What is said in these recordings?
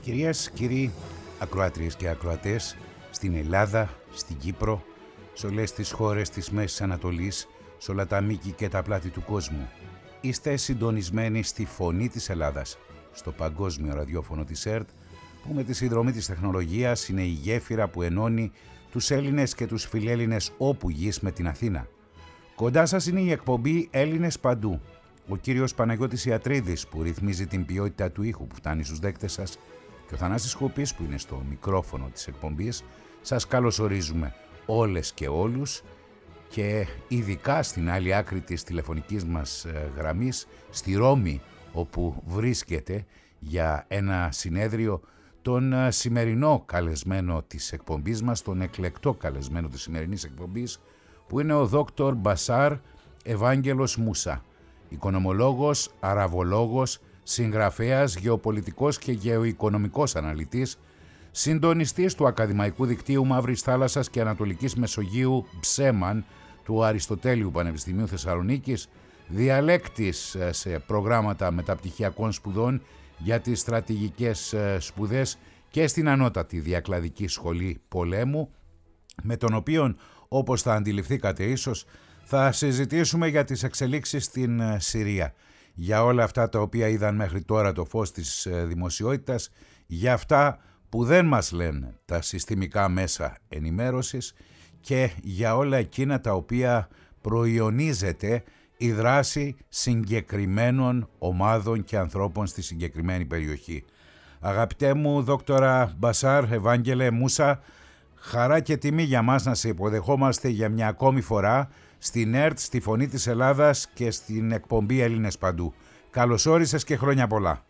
Κυρίες, κύριοι, ακροάτριες και ακροατές, στην Ελλάδα, στην Κύπρο, σε όλες τις χώρες της Μέσης Ανατολής, σε όλα τα μήκη και τα πλάτη του κόσμου, είστε συντονισμένοι στη Φωνή της Ελλάδας, στο παγκόσμιο ραδιόφωνο της ΕΡΤ, που με τη συνδρομή της τεχνολογίας είναι η γέφυρα που ενώνει τους Έλληνες και τους φιλέλληνες όπου γης με την Αθήνα. Κοντά σας είναι η εκπομπή Έλληνες Παντού. Ο κύριος Παναγιώτης Ιατρίδης που ρυθμίζει την ποιότητα του ήχου που φτάνει στους δέκτες σας και ο Θανάσης Σκουπής που είναι στο μικρόφωνο της εκπομπής. Σας καλωσορίζουμε όλες και όλους και ειδικά στην άλλη άκρη της τηλεφωνικής μας γραμμής, στη Ρώμη, όπου βρίσκεται για ένα συνέδριο τον σημερινό καλεσμένο της εκπομπής μας, τον εκλεκτό καλεσμένο της σημερινής εκπομπής, που είναι ο Δόκτωρ Μπασάρ Ευάγγελος Μούσα, οικονομολόγος, αραβολόγος, συγγραφέας, γεωπολιτικός και γεωοικονομικός αναλυτής, συντονιστής του Ακαδημαϊκού Δικτύου Μαύρης Θάλασσας και Ανατολικής Μεσογείου Ψέμαν του Αριστοτέλειου Πανεπιστημίου Θεσσαλονίκης, διαλέκτης σε προγράμματα μεταπτυχιακών σπουδών για τις στρατηγικές σπουδές και στην Ανώτατη Διακλαδική Σχολή Πολέμου, με τον οποίον, όπως θα αντιληφθήκατε ίσως, θα συζητήσουμε για τις εξελίξεις στην Συρία, για όλα αυτά τα οποία είδαν μέχρι τώρα το φως της δημοσιότητας, για αυτά που δεν μας λένε τα συστημικά μέσα ενημέρωσης και για όλα εκείνα τα οποία προϊονίζεται η δράση συγκεκριμένων ομάδων και ανθρώπων στη συγκεκριμένη περιοχή. Αγαπητέ μου δόκτωρα Μπασάρ Ευάγγελε Μούσα, χαρά και τιμή για μας να σε υποδεχόμαστε για μια ακόμη φορά στην ΕΡΤ, στη Φωνή της Ελλάδας και στην εκπομπή Έλληνες Παντού. Καλώς όρισες και χρόνια πολλά.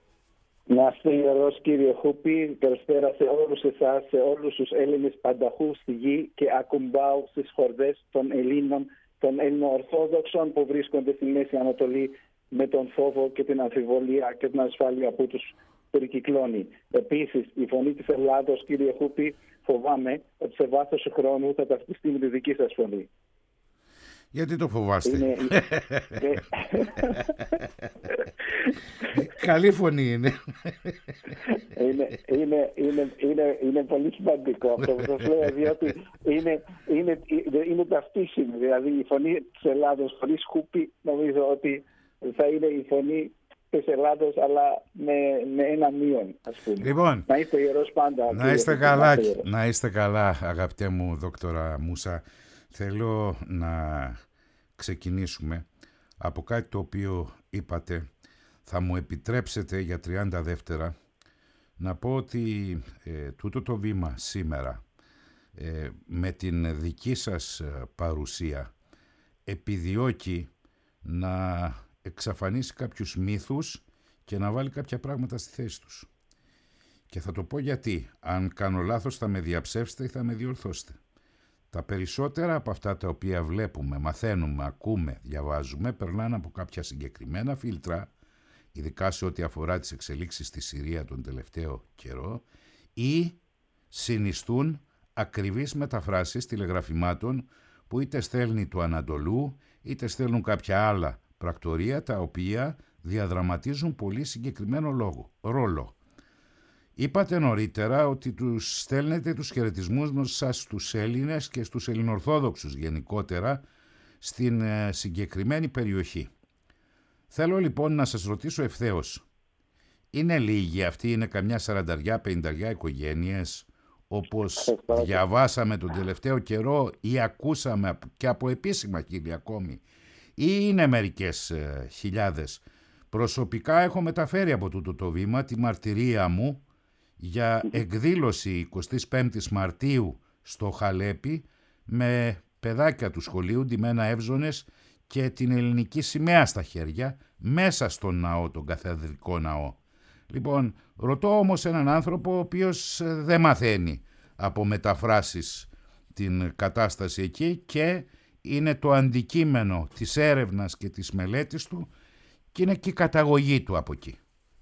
Να είστε ιερός κύριε Χούπη, καλησπέρα σε όλους εσάς, σε όλους τους Έλληνες πανταχού στη γη και ακουμπάω στις χορδές των Ελλήνων, των Ελληνοορθόδοξων που βρίσκονται στη Μέση Ανατολή με τον φόβο και την αμφιβολία και την ασφάλεια που τους περικυκλώνει. Επίσης, η Φωνή της Ελλάδος, κύριε Χούπη, φοβάμαι ότι σε βάθος χρόνου θα ταυτιστεί με τη δική σας φωνή. Γιατί το φοβάστε? Καλή φωνή είναι. Είναι πολύ σημαντικό αυτό που σας λέω, διότι είναι ταυτίσιμη. Δηλαδή η Φωνή της Ελλάδος χωρίς Χούπη νομίζω ότι θα είναι η Φωνή της Ελλάδος, αλλά με ένα μείον, ας πούμε. Λοιπόν, να είστε ιερός πάντα. Να είστε καλά αγαπητέ μου δόκτωρα Μούσα. Θέλω να ξεκινήσουμε από κάτι το οποίο είπατε. Θα μου επιτρέψετε για 30 δεύτερα να πω ότι τούτο το βήμα σήμερα με την δική σας παρουσία επιδιώκει να εξαφανίσει κάποιους μύθους και να βάλει κάποια πράγματα στη θέση τους. Και θα το πω γιατί. Αν κάνω λάθος θα με διαψεύσετε ή θα με διορθώσετε. Τα περισσότερα από αυτά τα οποία βλέπουμε, μαθαίνουμε, ακούμε, διαβάζουμε, περνάνε από κάποια συγκεκριμένα φίλτρα, ειδικά σε ό,τι αφορά τις εξελίξεις στη Συρία τον τελευταίο καιρό, ή συνιστούν ακριβείς μεταφράσεις τηλεγραφημάτων που είτε στέλνει του Ανατολού, είτε στέλνουν κάποια άλλα πρακτορία, τα οποία διαδραματίζουν πολύ συγκεκριμένο ρόλο. Είπατε νωρίτερα ότι τους στέλνετε τους χαιρετισμούς σας στους Έλληνες και στους Ελληνοορθόδοξους γενικότερα στην συγκεκριμένη περιοχή. Θέλω λοιπόν να σας ρωτήσω ευθέως, είναι λίγοι αυτοί, είναι καμιά 40-50 οικογένειες όπως διαβάσαμε τον τελευταίο καιρό ή ακούσαμε και από επίσημα χείλη ακόμη, ή είναι μερικές χιλιάδες? Προσωπικά έχω μεταφέρει από τούτο το βήμα τη μαρτυρία μου για εκδήλωση 25ης Μαρτίου στο Χαλέπι με παιδάκια του σχολείου, ντυμένα εύζωνες και την ελληνική σημαία στα χέρια, μέσα στον ναό, τον καθεδρικό ναό. Λοιπόν, ρωτώ όμως έναν άνθρωπο ο οποίος δεν μαθαίνει από μεταφράσεις την κατάσταση εκεί και είναι το αντικείμενο της έρευνας και της μελέτης του και είναι και η καταγωγή του από εκεί.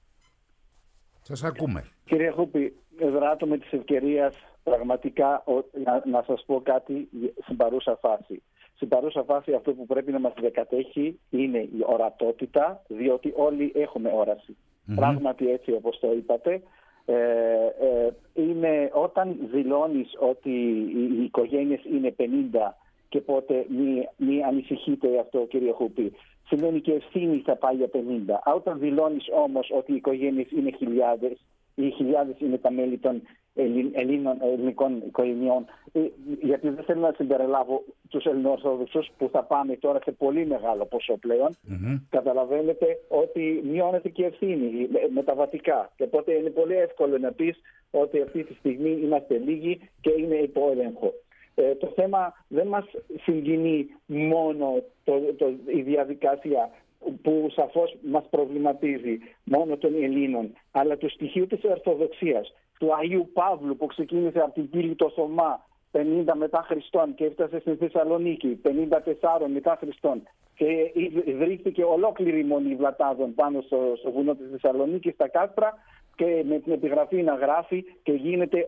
Σας ακούμε. Κύριε Χούπη, δράτω με της ευκαιρίας πραγματικά να σας πω κάτι στην παρούσα φάση. Στην παρούσα φάση αυτό που πρέπει να μας διακατέχει είναι η ορατότητα, διότι όλοι έχουμε όραση. Πράγματι έτσι όπως το είπατε, είναι όταν δηλώνεις ότι οι οικογένειες είναι 50 και πότε μη ανησυχείτε αυτό, κύριε Χούπη. Σημαίνει και ευθύνη θα πάει για 50. Όταν δηλώνεις όμως ότι οι οικογένειες είναι χιλιάδες, οι χιλιάδες είναι τα μέλη των ελληνικών οικογενειών, γιατί δεν θέλω να συμπεριλάβω τους Ελληνοορθόδοξους που θα πάμε τώρα σε πολύ μεγάλο ποσό πλέον, καταλαβαίνετε ότι μειώνεται και ευθύνη μεταβατικά. Και οπότε είναι πολύ εύκολο να πεις ότι αυτή τη στιγμή είμαστε λίγοι και είναι υπό έλεγχο. Το θέμα δεν μας συγκινεί μόνο η διαδικασία που σαφώς μας προβληματίζει μόνο των Ελλήνων, αλλά το στοιχείο της Ορθοδοξίας, του Αγίου Παύλου που ξεκίνησε από την πύλη του Θωμά 50 μετά Χριστόν και έφτασε στην Θεσσαλονίκη 54 μετά Χριστόν και ιδρύθηκε ολόκληρη μονή Βλατάδων πάνω στο βουνό της Θεσσαλονίκης, στα κάστρα, και με την επιγραφή να γράφει και γίνονται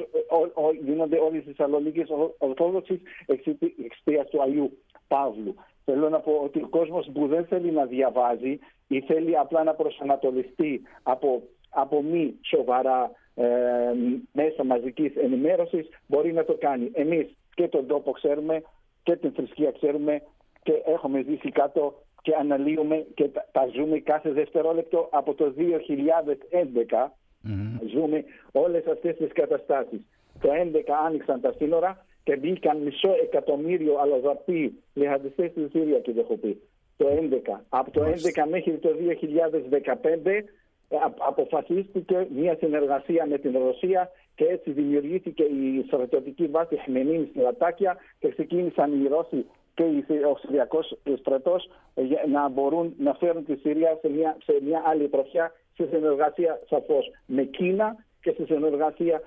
όλες οι Θεσσαλονίκες Ορθόδοξες εξαιτίας του Αγίου Παύλου. Θέλω να πω ότι ο κόσμος που δεν θέλει να διαβάζει ή θέλει απλά να προσανατολιστεί από μη σοβαρά μέσα μαζικής ενημέρωσης μπορεί να το κάνει. Εμείς και τον τόπο ξέρουμε και την θρησκεία ξέρουμε και έχουμε ζήσει κάτω και αναλύουμε και τα ζούμε κάθε δευτερόλεπτο από το 2011. Ζούμε όλες αυτές τις καταστάσεις. Το 2011 άνοιξαν τα σύνορα και μπήκαν 500.000 αλλοδαποί λιχαντιστές στη Συρία, κύριε Χούπη. Το 2011. Από το 2011 μέχρι το 2015 αποφασίστηκε μια συνεργασία με την Ρωσία και έτσι δημιουργήθηκε η στρατιωτική βάση Χμενίνη στη Λατάκια και ξεκίνησαν οι Ρώσοι και ο Συριακός στρατός να μπορούν να φέρουν τη Συρία σε μια άλλη τροχιά, σε συνεργασία σαφώς με Κίνα και σε συνεργασία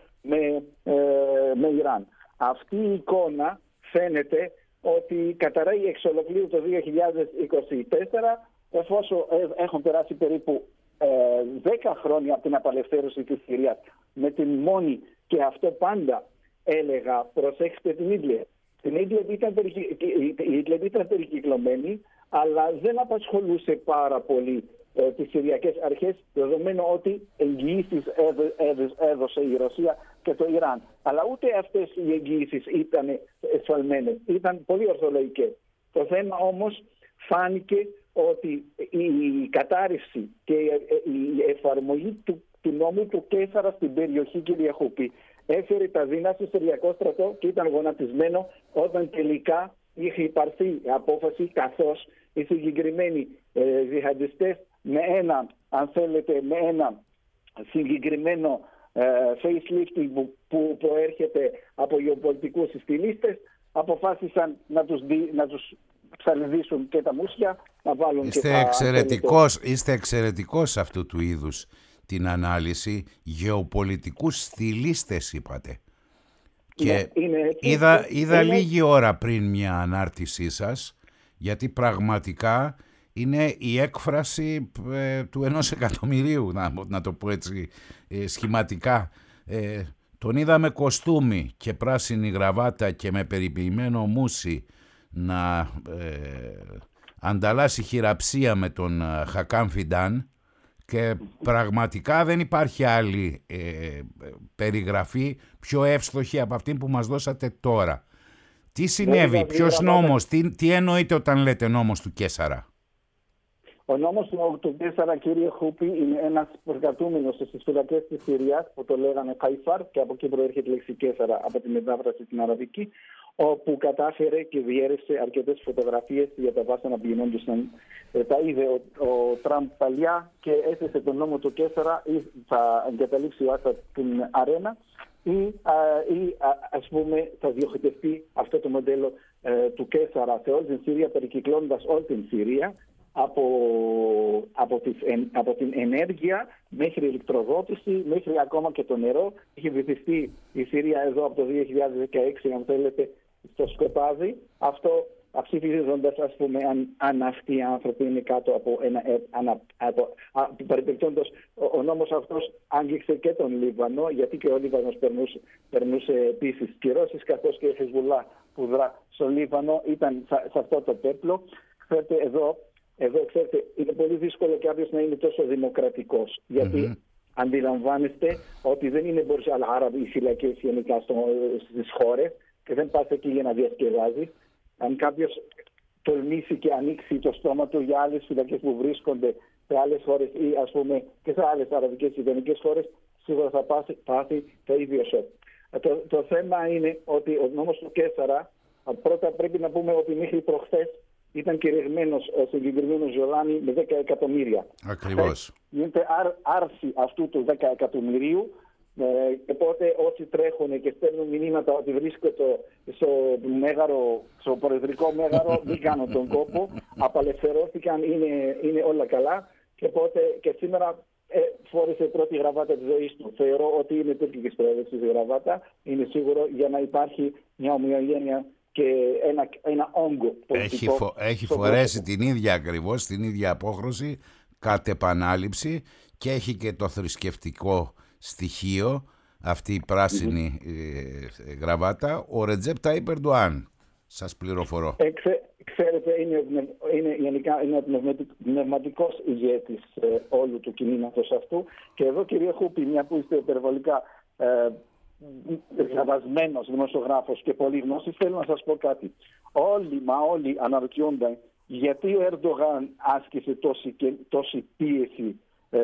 με Ιράν. Αυτή η εικόνα φαίνεται ότι καταραίει εξ ολοκλήρου το 2024, εφόσον έχουν περάσει περίπου 10 χρόνια από την απελευθέρωση της Συρίας, με την μόνη, και αυτό πάντα έλεγα, προσέξτε την Ίτλερ. Την Ίτλερ ήταν περικυκλωμένη, αλλά δεν απασχολούσε πάρα πολύ τις Συριακές αρχές, δεδομένου ότι εγγυήσεις έδωσε η Ρωσία και το Ιράν. Αλλά ούτε αυτές οι εγγυήσεις ήταν εσφαλμένες, ήταν πολύ ορθολογικές. Το θέμα όμως φάνηκε ότι η κατάρρευση και η εφαρμογή του νόμου του Καίσαρα στην περιοχή, κύριε Χούπη, έφερε τα δεινά στο Συριακό στρατό και ήταν γονατισμένο όταν τελικά είχε υπαρθεί απόφαση, καθώς οι συγκεκριμένοι τζιχαντιστές με ένα συγκεκριμένο facelifting που προέρχεται από γεωπολιτικούς συστηλίστες, αποφάσισαν να τους ψαλιδίσουν και τα μουσια, να βάλουν Είστε εξαιρετικός αυτού του είδους την ανάλυση. Γεωπολιτικούς στυλίστες είπατε. Και είδα λίγη ώρα πριν μια ανάρτησή σας, γιατί πραγματικά είναι η έκφραση του 1.000.000, να το πω έτσι σχηματικά. Τον είδα με κοστούμι και πράσινη γραβάτα και με περιποιημένο μουσι να ανταλλάσσει χειραψία με τον Χακάν Φιντάν, και πραγματικά δεν υπάρχει άλλη περιγραφή πιο εύστοχη από αυτή που μας δώσατε τώρα. Τι συνέβη, ποιος νόμος, τι εννοείτε όταν λέτε νόμος του Καίσαρα? Ο νόμος του Καίσαρα, κύριε Χούπη, είναι ένας προσκρατούμενος στις φυλακές της Συρίας που το λέγανε Καϊφάρ, και από εκεί προέρχεται η λέξη Καίσαρα από τη μετάφραση στην αραβική, όπου κατάφερε και διέρευσε αρκετές φωτογραφίες για τα βάσανα που γινόντουσαν. Τα είδε ο Τραμπ παλιά και έθεσε τον νόμο του Καίσαρα, ή θα εγκαταλείψει ο Άσαντ την αρένα, ή ας πούμε θα διοχετευτεί αυτό το μοντέλο του Καίσαρα σε όλη την Συρία, περικυκλώνοντας όλη την Συρία από την ενέργεια μέχρι ηλεκτροδότηση, μέχρι ακόμα και το νερό. Είχε βυθιστεί η Συρία εδώ από το 2016, αν θέλετε, στο σκοτάδι. Αυτό ψηφίζοντας, ας πούμε, αν αυτοί οι άνθρωποι είναι κάτω από παρεπιπτόντως, ο νόμος αυτός άγγιξε και τον Λίβανο, γιατί και ο Λίβανος περνούσε επίσης κυρώσεις, καθώς και η Χεσβουλά που δρά στο Λίβανο ήταν σε αυτό το πέπλο. Εδώ, ξέρετε, είναι πολύ δύσκολο κάποιος να είναι τόσο δημοκρατικός, γιατί Αντιλαμβάνεστε ότι δεν είναι Μπουρζ Αλ Αραμπ οι φυλακές γενικά στις χώρες και δεν πας εκεί για να διασκεδάζεις. Αν κάποιος τολμήσει και ανοίξει το στόμα του για άλλες φυλακές που βρίσκονται σε άλλες χώρες ή ας πούμε και σε άλλες αραβικές γειτονικές χώρες, σίγουρα θα πάθει το ίδιο σοκ. Το θέμα είναι ότι ο νόμος του Καίσαρα, πρώτα πρέπει να πούμε ότι μέχρι προχθές ήταν κηρυγμένος ο συγκεκριμένος Ζολάνη με 10 εκατομμύρια. Ακριβώς. Γίνεται άρση αυτού του 10 εκατομμυρίου. Οπότε όσοι τρέχουν και στέλνουν μηνύματα ότι βρίσκονται στο προεδρικό μέγαρο, μην κάνουν τον κόπο, απελευθερώθηκαν, είναι όλα καλά. Και σήμερα φόρησε πρώτη γραβάτα της ζωής του. Θεωρώ ότι είναι τουρκικής προέλευσης η γραβάτα. Είναι σίγουρο για να υπάρχει μια ομοιογένεια και ένα όγκο. Έχει φορέσει την ίδια ακριβώς, την ίδια απόχρωση κατ' επανάληψη και έχει και το θρησκευτικό στοιχείο, αυτή η πράσινη γραβάτα, ο Ρετζέπ Ταΐπ Ερντοάν. Σας πληροφορώ. Ξέρετε, είναι γενικά ο πνευματικός ηγέτης όλου του κινήματος αυτού. Και εδώ, κύριε Χούπη, μια που είστε υπερβολικά διαβασμένος δημοσιογράφος και πολύ γνώστης, θέλω να σας πω κάτι. Όλοι αναρωτιόνταν γιατί ο Ερντογάν άσκησε τόση πίεση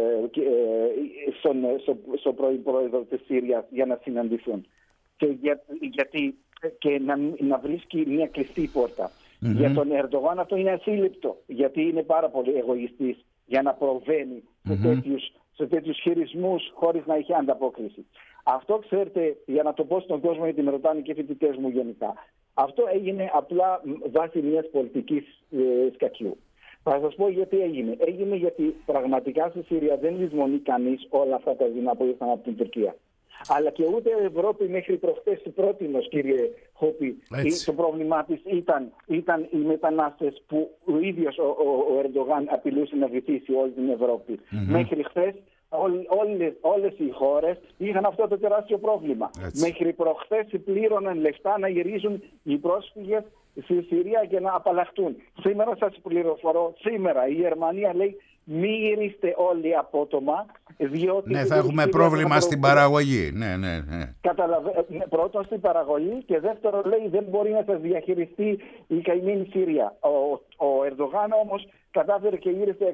στον πρώην πρόεδρο της Συρίας για να συναντηθούν. Και να βρίσκει μια κλειστή πόρτα. Για τον Ερντογάν αυτό είναι ασύλληπτο, γιατί είναι πάρα πολύ εγωιστής για να προβαίνει σε τέτοιους χειρισμούς χωρίς να έχει ανταπόκριση. Αυτό, ξέρετε, για να το πω στον κόσμο, γιατί με ρωτάνε και φοιτητές μου γενικά, αυτό έγινε απλά βάσει μιας πολιτικής σκακιού. Θα σας πω γιατί έγινε. Έγινε γιατί πραγματικά στη Συρία δεν λησμονεί κανείς όλα αυτά τα δεινά που ήρθαν από την Τουρκία. Αλλά και ούτε η Ευρώπη μέχρι προχθές πρότεινος, κύριε Χόπη. Το πρόβλημά της ήταν οι μετανάστες που ο ίδιος ο Ερντογάν απειλούσε να βυθίσει όλη την Ευρώπη. Μέχρι χθες όλες οι χώρες είχαν αυτό το τεράστιο πρόβλημα. Μέχρι προχθές πλήρωναν λεφτά να γυρίζουν οι πρόσφυγες στη Συρία για να απαλλαχτούν. Σήμερα σας πληροφορώ, η Γερμανία λέει μη γυρίστε όλοι απότομα, διότι... Ναι, θα έχουμε πρόβλημα στην παραγωγή. Ναι. Πρώτον στην παραγωγή και δεύτερον λέει δεν μπορεί να σας διαχειριστεί η καημένη Συρία. Ο Ερντογάν όμως κατάφερε και γύρισε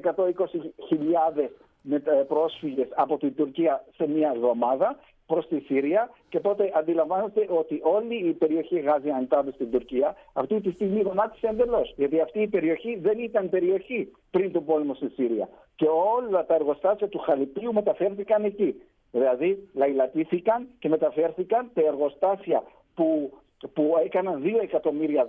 120.000 πρόσφυγες από την Τουρκία σε μια εβδομάδα προς τη Συρία και τότε αντιλαμβάνεστε ότι όλη η περιοχή Γάζι Αντάβ στην Τουρκία αυτή τη στιγμή γονάτισε εντελώς. Γιατί αυτή η περιοχή δεν ήταν περιοχή πριν τον πόλεμο στη Συρία. Και όλα τα εργοστάσια του Χαλιππίου μεταφέρθηκαν εκεί. Δηλαδή λαϊλατήθηκαν και μεταφέρθηκαν τα εργοστάσια που έκαναν $2 εκατομμύρια,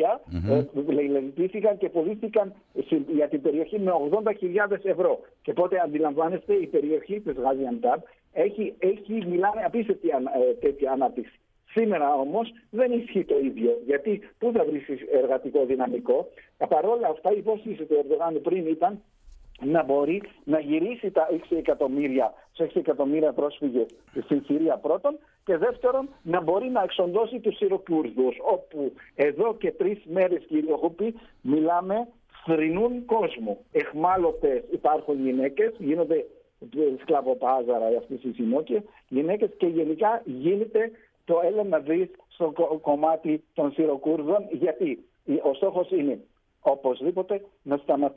λαϊλατήθηκαν και πωλήθηκαν για την περιοχή με 80.000 ευρώ. Και τότε αντιλαμβάνεστε η περιοχή της Γάζι Αντάβ μιλάνε απίστευτη τέτοια ανάπτυξη. Σήμερα όμως δεν ισχύει το ίδιο, γιατί πού θα βρεις εργατικό δυναμικό. Παρόλα αυτά η υπόσχεση του Ερντογάν πριν ήταν να μπορεί να γυρίσει τα 6 εκατομμύρια πρόσφυγες στην Συρία πρώτον και δεύτερον να μπορεί να εξοντώσει τους Συροκούρδους, όπου εδώ και 3 μέρες, κύριε Χούπη, μιλάμε, θρηνούν κόσμο. Εχμάλωτες υπάρχουν γυναίκες, γίνονται σκλαβοπάζαρα αυτές οι συνόκες γυναίκες και γενικά γίνεται το έλα να δεις στο κομμάτι των Συροκούρδων, γιατί ο στόχος είναι οπωσδήποτε να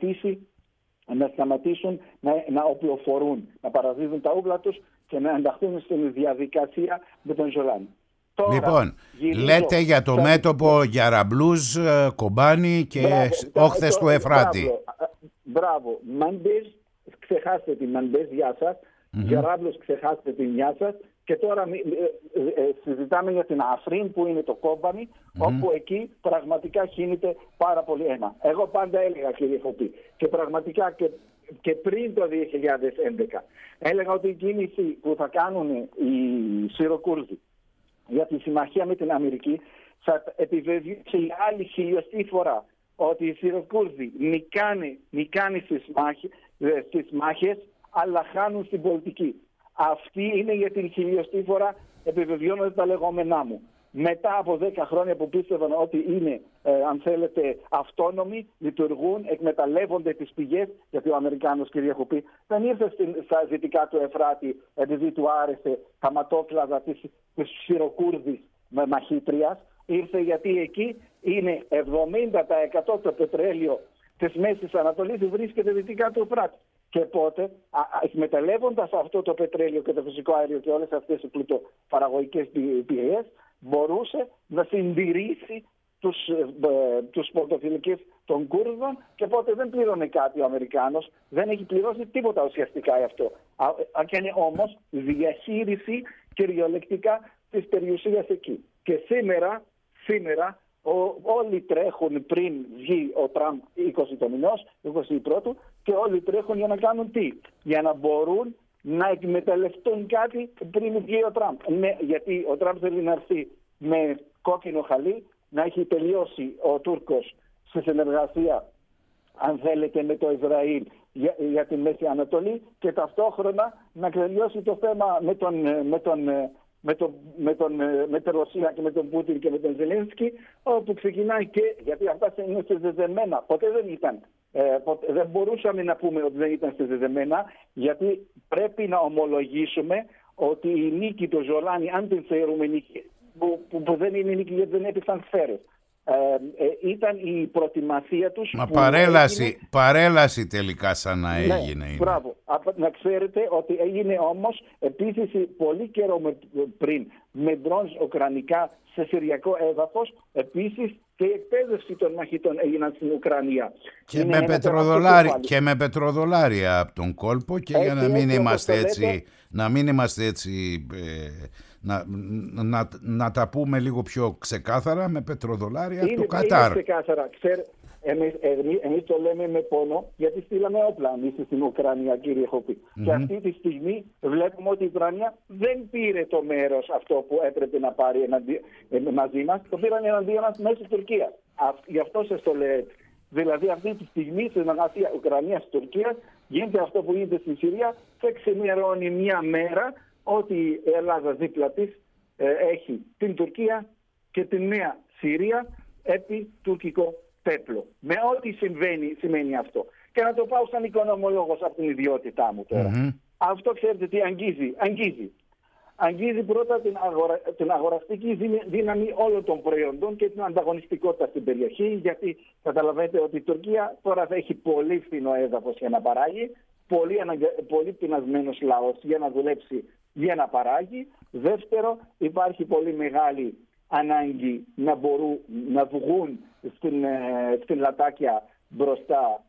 σταματήσουν να οπλοφορούν, να παραδίδουν τα όπλα τους και να ενταχθούν στην διαδικασία με τον Ζολάνη. Λοιπόν, λέτε για το μέτωπο Γιαραμπλούς, Κομπάνη και όχθες του Εφράτη. Μπράβο. Μαντές, ξεχάστε την Μαντές, γεια σας. Γιαράμπλους, ξεχάστε την, γεια σας. Και τώρα συζητάμε για την Αφρίν που είναι το Κόμπανι, όπου εκεί πραγματικά χύνεται πάρα πολύ αίμα. Εγώ πάντα έλεγα, κύριε Φωπή, και πραγματικά και πριν το 2011, έλεγα ότι η κίνηση που θα κάνουν οι Συροκούρδοι για τη συμμαχία με την Αμερική θα επιβεβαιώσει η άλλη χιλιοστή φορά ότι οι Συροκούρδοι νικάνε στις μάχες, αλλά χάνουν στην πολιτική. Αυτή είναι για την χιλιοστή φορά επιβεβαιώνονται τα λεγόμενά μου. μετά από 10 χρόνια που πίστευαν ότι είναι, αν θέλετε, αυτόνομοι, λειτουργούν, εκμεταλλεύονται τις πηγές, γιατί ο Αμερικάνος, κύριε Χουπή, δεν ήρθε στα δυτικά του Εφράτη επειδή του άρεσε τα ματόκλαδα της Σιροκούρδης με μαχήτριας. Ήρθε γιατί εκεί είναι 70% το πετρέλαιο της Μέσης Ανατολής βρίσκεται δυτικά του Εφράτη. Και οπότε, εκμεταλλεύοντας αυτό το πετρέλαιο και το φυσικό αέριο και όλες αυτές τις πλουτοπαραγωγικές πηγές, μπορούσε να συντηρήσει τους πορτοφιλικές των Κούρδων και οπότε δεν πλήρωνε κάτι ο Αμερικάνος, δεν έχει πληρώσει τίποτα ουσιαστικά αυτό. Έκανε όμως διαχείριση κυριολεκτικά της περιουσίας εκεί. Και σήμερα όλοι τρέχουν πριν βγει ο Τραμπ 20 το μηνός, 21 και όλοι τρέχουν για να κάνουν τι? Για να μπορούν να εκμεταλλευτούν κάτι πριν βγει ο Τραμπ. Γιατί ο Τραμπ θέλει να έρθει με κόκκινο χαλί, να έχει τελειώσει ο Τούρκος σε συνεργασία, αν θέλετε, με το Ισραήλ για τη Μέση Ανατολή και ταυτόχρονα να τελειώσει το θέμα με τη Ρωσία και με τον Πούτιν και με τον Ζελένσκι, όπου ξεκινάει και γιατί αυτά είναι συνδεδεμένα. Ποτέ δεν ήταν. Δεν μπορούσαμε να πούμε ότι δεν ήταν συνδεδεμένα, γιατί πρέπει να ομολογήσουμε ότι η νίκη του Ζολάνη, αν την θεωρούμε νίκη, που δεν είναι νίκη γιατί δεν έπεσαν σφαίρες, ήταν η προετοιμασία τους. Μα παρέλαση τελικά σαν να έγινε. Ναι, μπράβο. Να ξέρετε ότι έγινε όμως επίσης πολύ καιρό πριν με ντρόουν ουκρανικά σε συριακό έδαφος, επίσης και η εκπαίδευση των μαχητών έγιναν στην Ουκρανία. Και με πετροδολάρια από τον κόλπο και έτσι, για να μην είμαστε έτσι, να τα πούμε λίγο πιο ξεκάθαρα, με πετροδολάρια από το Κατάρ. Είναι ξεκάθαρα. Εμείς το λέμε με πόνο, γιατί στείλαμε όπλα εμείς στην Ουκρανία, κύριε Χουπή. Και αυτή τη στιγμή βλέπουμε ότι η Ουκρανία δεν πήρε το μέρος αυτό που έπρεπε να πάρει μαζί μας. Το πήραν εναντίον μας μέσα στην Τουρκία. Γι' αυτό σας το λέω. Δηλαδή αυτή τη στιγμή στην συνεργασία Ουκρανίας-Τουρκίας γίνεται αυτό που γίνεται στη Συρία και ξημερώνει μια μέρα ότι η Ελλάδα δίπλα της έχει την Τουρκία και τη Νέα Συρία επί τουρκικό πέπλο. Με ό,τι σημαίνει αυτό. Και να το πάω σαν οικονομολόγος από την ιδιότητά μου τώρα. Αυτό ξέρετε τι αγγίζει. Αγγίζει πρώτα την αγοραστική δύναμη όλων των προϊόντων και την ανταγωνιστικότητα στην περιοχή, γιατί καταλαβαίνετε ότι η Τουρκία τώρα θα έχει πολύ φθηνό έδαφος για να παράγει, πολύ πεινασμένος λαός για να δουλέψει για να παράγει. Δεύτερο, υπάρχει πολύ μεγάλη ανάγκη να μπορούν να βγουν στην λατάκια μπροστά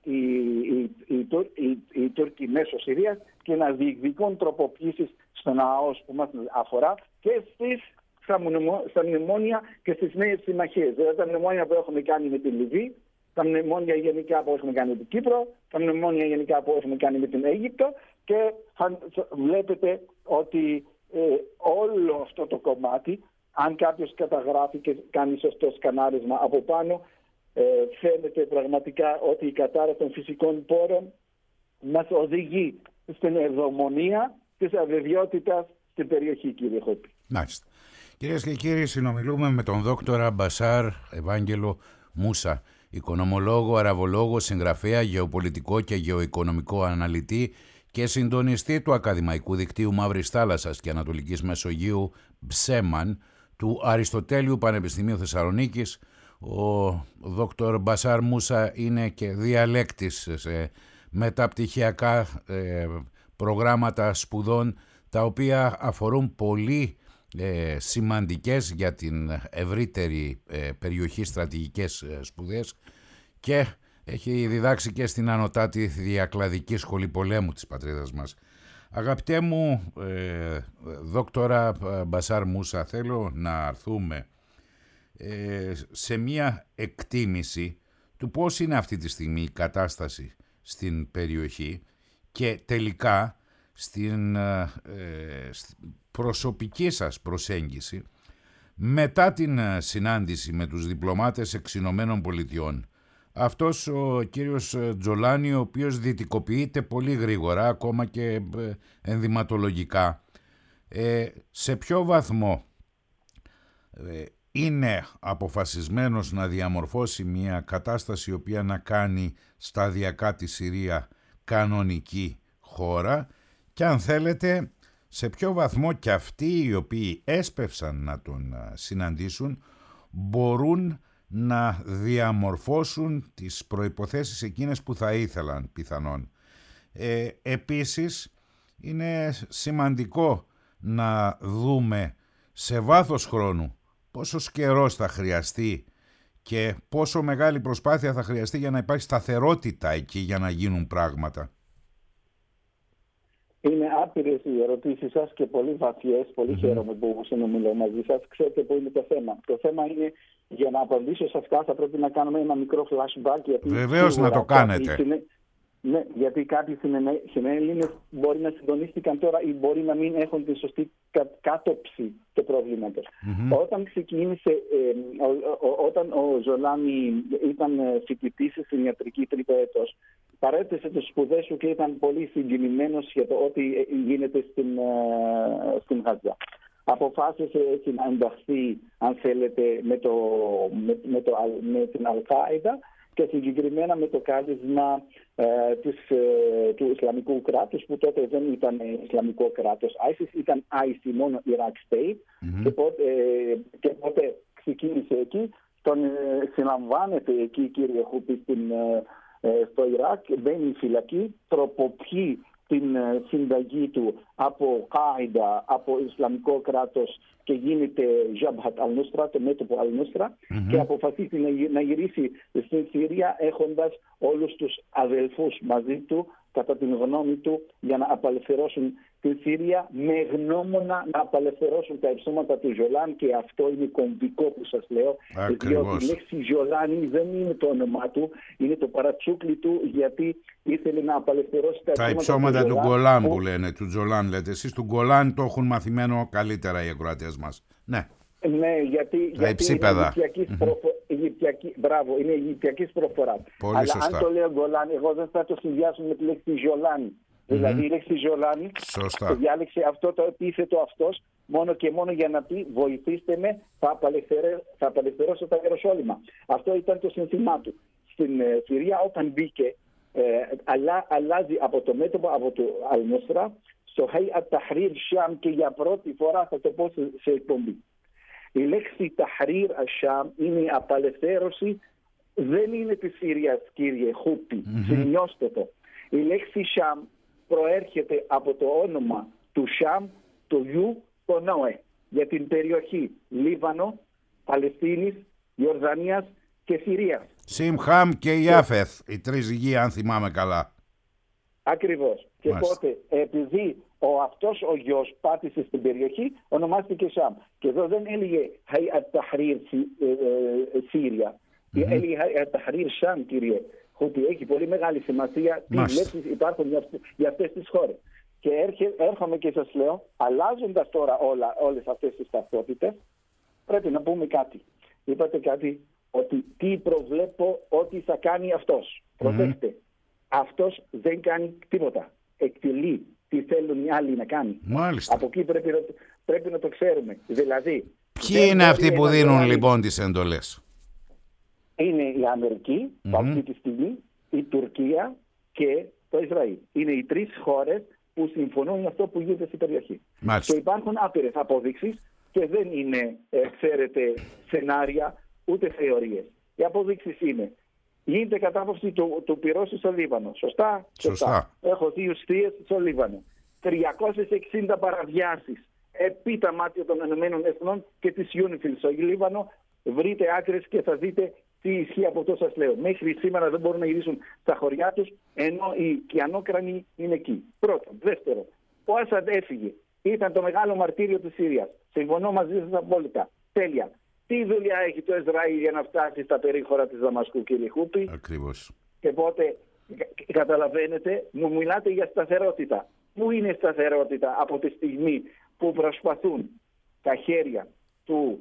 οι Τούρκοι μέσω Συρίας και να διεκδικούν τροποποιήσεις στον ΑΟΣ που μας αφορά και στα μνημόνια και στις νέες συμμαχίες. Δηλαδή τα μνημόνια που έχουμε κάνει με την Λιβύη, τα μνημόνια γενικά που έχουμε κάνει με την Κύπρο, τα μνημόνια γενικά που έχουμε κάνει με την Αίγυπτο και βλέπετε ότι όλο αυτό το κομμάτι, αν κάποιος καταγράφει και κάνει σωστό σκανάρισμα από πάνω, φαίνεται πραγματικά ότι η κατάρρευση των φυσικών πόρων μας οδηγεί στην ευδομονία της αβεβαιότητας στην περιοχή, κύριε Χούπη. Μάλιστα. Κυρίες και κύριοι, συνομιλούμε με τον δόκτορα Μπασάρ Ευάγγελο Μούσα, οικονομολόγο, αραβολόγο, συγγραφέα, γεωπολιτικό και γεωοικονομικό αναλυτή και συντονιστή του ακαδημαϊκού δικτύου Μαύρης Θάλασσας και Ανατολικής Μεσογείου Ψέμαν του Αριστοτέλειου Πανεπιστημίου Θεσσαλονίκης. Ο δόκτωρ Μπασάρ Μούσα είναι και διαλέκτης σε μεταπτυχιακά προγράμματα σπουδών, τα οποία αφορούν πολύ σημαντικές για την ευρύτερη περιοχή στρατηγικές σπουδές και έχει διδάξει και στην Ανωτάτη Διακλαδική Σχολή Πολέμου της πατρίδας μας. Αγαπητέ μου δόκτωρα Μπασάρ Μούσα, θέλω να έρθουμε σε μια εκτίμηση του πώς είναι αυτή τη στιγμή η κατάσταση στην περιοχή και τελικά στην προσωπική σας προσέγγιση μετά την συνάντηση με τους διπλωμάτες εξ Ηνωμένων Πολιτειών. Αυτός ο κύριος Τζολάνι, ο οποίος δυτικοποιείται πολύ γρήγορα, ακόμα και ενδυματολογικά, σε ποιο βαθμό είναι αποφασισμένος να διαμορφώσει μια κατάσταση η οποία να κάνει σταδιακά τη Συρία κανονική χώρα, και αν θέλετε σε ποιο βαθμό και αυτοί οι οποίοι έσπευσαν να τον συναντήσουν μπορούν να διαμορφώσουν τις προϋποθέσεις εκείνες που θα ήθελαν πιθανόν. Επίσης είναι σημαντικό να δούμε σε βάθος χρόνου πόσο καιρός θα χρειαστεί και πόσο μεγάλη προσπάθεια θα χρειαστεί για να υπάρχει σταθερότητα εκεί για να γίνουν πράγματα. Είναι άπειρες οι ερωτήσεις σας και πολύ βαθιές. Πολύ χαίρομαι που συνομιλώ μαζί σας. Ξέρετε που είναι το θέμα. Το θέμα είναι, για να απαντήσω σε αυτά θα πρέπει να κάνουμε ένα μικρό flashback. Βεβαίως να το κάνετε. Ναι, γιατί κάποιοι συνέλληνες μπορεί να συντονίστηκαν τώρα ή μπορεί να μην έχουν τη σωστή κάτωψη του προβλήματος. Όταν ξεκίνησε, όταν ο Ζολάνι ήταν φοιτητής στην ιατρική τρίτο έτος, παρέτησε τις σπουδές του και ήταν πολύ συγκινημένος για το ό,τι γίνεται στην Γάζα. Αποφάσισε έτσι να ενταχθεί, αν θέλετε, με την Αλ-Κάιδα και συγκεκριμένα με το κάλεσμα του Ισλαμικού κράτους, που τότε δεν ήταν Ισλαμικό κράτος. ISIS ήταν ISIS, μόνο Iraq State, και πότε ξεκίνησε εκεί. Τον συλλαμβάνεται εκεί, κύριε Χούπη, στο Ιράκ, μπαίνει φυλακή, τροποποιεί την συνταγή του από Κάιντα, από Ισλαμικό κράτος και γίνεται Jabhat al-Nusra, το μέτωπο al-Nusra, και αποφασίζει να γυρίσει στην Συρία έχοντας όλους τους αδελφούς μαζί του, κατά την γνώμη του, για να απελευθερώσουν την Συρία, με γνώμονα να απελευθερώσουν τα υψώματα του Ζολάν, και αυτό είναι κομβικό που σας λέω. Διότι η λέξη Ζολάνι δεν είναι το όνομά του, είναι το παρατσούκλι του, γιατί ήθελε να απελευθερώσει τα υψώματα του Γκολάν που λένε, του Τζολάν λέτε εσείς, του Γκολάν το έχουν μαθημένο καλύτερα οι ακροατές μας. Ναι. Ναι, γιατί είναι Αιγυπτιακής προφορά. Αλλά αν το λέω Γκολάν, εγώ δεν θα το συνδυάσω με τη λέξη Ζολάνι. Δηλαδή η λέξη Ζολάνι το διάλεξε αυτό το επίθετο αυτός μόνο και μόνο για να πει βοηθήστε με, θα απελευθερώσω τα Ιεροσόλυμα. Αυτό ήταν το σύνθημά του. Στην Συρία όταν μπήκε αλλάζει από το μέτωπο, από το Al-Nusra στο Hayat Tahrir Sham, και για πρώτη φορά θα το πω σε εκπομπή. Η λέξη Tahrir Sham είναι η απελευθέρωση, δεν είναι της Συρίας, κύριε Χούπη, σημειώστε το. Η λέξη Sham προέρχεται από το όνομα του Sham, του γιου, το Νόε, για την περιοχή Λίβανο, Παλαιστίνης, Ιορδανίας και Συρίας. Σιμ, Χαμ και Ιάφεθ, οι τρεις γη, αν θυμάμαι καλά. Ακριβώς. Και τότε, επειδή αυτός ο γιος πάτησε στην περιοχή, ονομάστηκε Σαμ. Και εδώ δεν έλεγε Hayat Tahrir Σύρια. Έλεγε Hayat Tahrir Σαμ, κύριε Χούπη. Έχει πολύ μεγάλη σημασία τι λέξεις υπάρχουν για αυτές τις χώρες. Και έρχομαι και σας λέω, αλλάζοντας τώρα όλες αυτές τις ταυτότητες, πρέπει να πούμε κάτι. Είπατε κάτι, ότι τι προβλέπω ότι θα κάνει αυτός. Προσέξτε, αυτός δεν κάνει τίποτα. Εκτελεί τι θέλουν οι άλλοι να κάνει. Μάλιστα. Από εκεί πρέπει να το ξέρουμε. Δηλαδή, ποιοι είναι αυτοί που δίνουν λοιπόν τις εντολές? Είναι η Αμερική, αυτή τη στιγμή, η Τουρκία και το Ισραήλ. Είναι οι τρεις χώρες που συμφωνούν με αυτό που γίνεται στην περιοχή. Μάλιστα. Και υπάρχουν άπειρες αποδείξεις και δεν είναι, ξέρετε, σενάρια ούτε θεωρίες. Οι αποδείξεις είναι: γίνεται κατάπαυση του πυρός στο Λίβανο. Σωστά. Έχω 2 θείες στο Λίβανο. 360 παραβιάσεις επί τα μάτια των ΗΕ και της UNIFIL στο Λίβανο. Βρείτε άκρες και θα δείτε τι ισχύει από αυτό σας λέω. Μέχρι σήμερα δεν μπορούν να γυρίσουν στα χωριά τους, ενώ οι κιανόκρανοι είναι εκεί. Πρώτον. Δεύτερον, ο Ασαντ έφυγε. Ήταν το μεγάλο μαρτύριο της Συρίας. Συμφωνώ μαζί σας απόλυτα. Τέλεια. Τι δουλειά έχει το Ισραήλ για να φτάσει στα περίχωρα της Δαμασκού, κύριε Χούπη? Ακριβώς. Και πότε, καταλαβαίνετε, μου μιλάτε για σταθερότητα. Πού είναι η σταθερότητα από τη στιγμή που προσπαθούν τα χέρια του,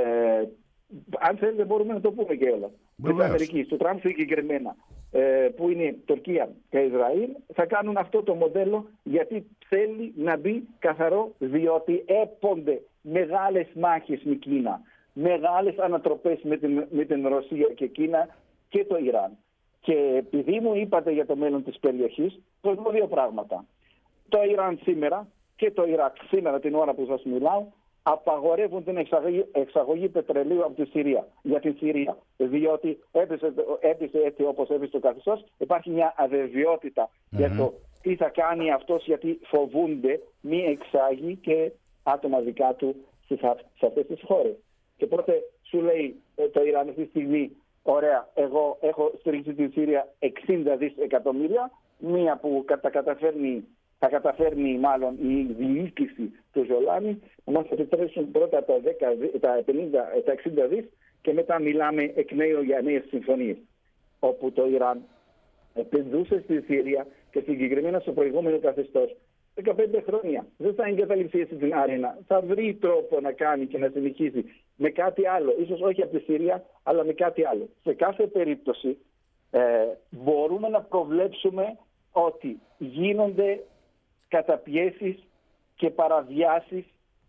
αν θέλετε μπορούμε να το πούμε και όλα, της Αμερικής, του Τραμπ συγκεκριμένα, που είναι Τουρκία και Ισραήλ, θα κάνουν αυτό το μοντέλο γιατί θέλει να μπει καθαρό, διότι έπονται μεγάλες μάχες με Κίνα. μεγάλες ανατροπές με την Ρωσία και Κίνα και το Ιράν. Και επειδή μου είπατε για το μέλλον της περιοχής, το πω δύο πράγματα. Το Ιράν σήμερα και το Ιράκ σήμερα την ώρα που σας μιλάω απαγορεύουν την εξαγωγή πετρελαίου από τη Συρία, για την Συρία. Διότι έπεσε έτσι όπως έπεσε το καθεστώς, υπάρχει μια αβεβαιότητα για το τι θα κάνει αυτός, γιατί φοβούνται μη εξάγει και άτομα δικά του σε αυτές τις χώρες. Και πρώτα σου λέει το Ιράν αυτή τη στιγμή, ωραία, εγώ έχω στηρίξει τη Συρία 60 δισεκατομμύρια, μία που θα καταφέρνει μάλλον η διοίκηση του Ζολάνη, να μας επιτρέψουν πρώτα τα 60 δις και μετά μιλάμε εκ νέου για νέες συμφωνίες. Όπου το Ιράν επενδύσε στη Συρία και συγκεκριμένα στο προηγούμενο καθεστώς 15 χρόνια. Δεν θα εγκαταλειψήσει την άρενα. Θα βρει τρόπο να κάνει και να συνεχίσει με κάτι άλλο. Ίσως όχι από τη Συρία, αλλά με κάτι άλλο. Σε κάθε περίπτωση μπορούμε να προβλέψουμε ότι γίνονται καταπιέσεις και παραβιάσεις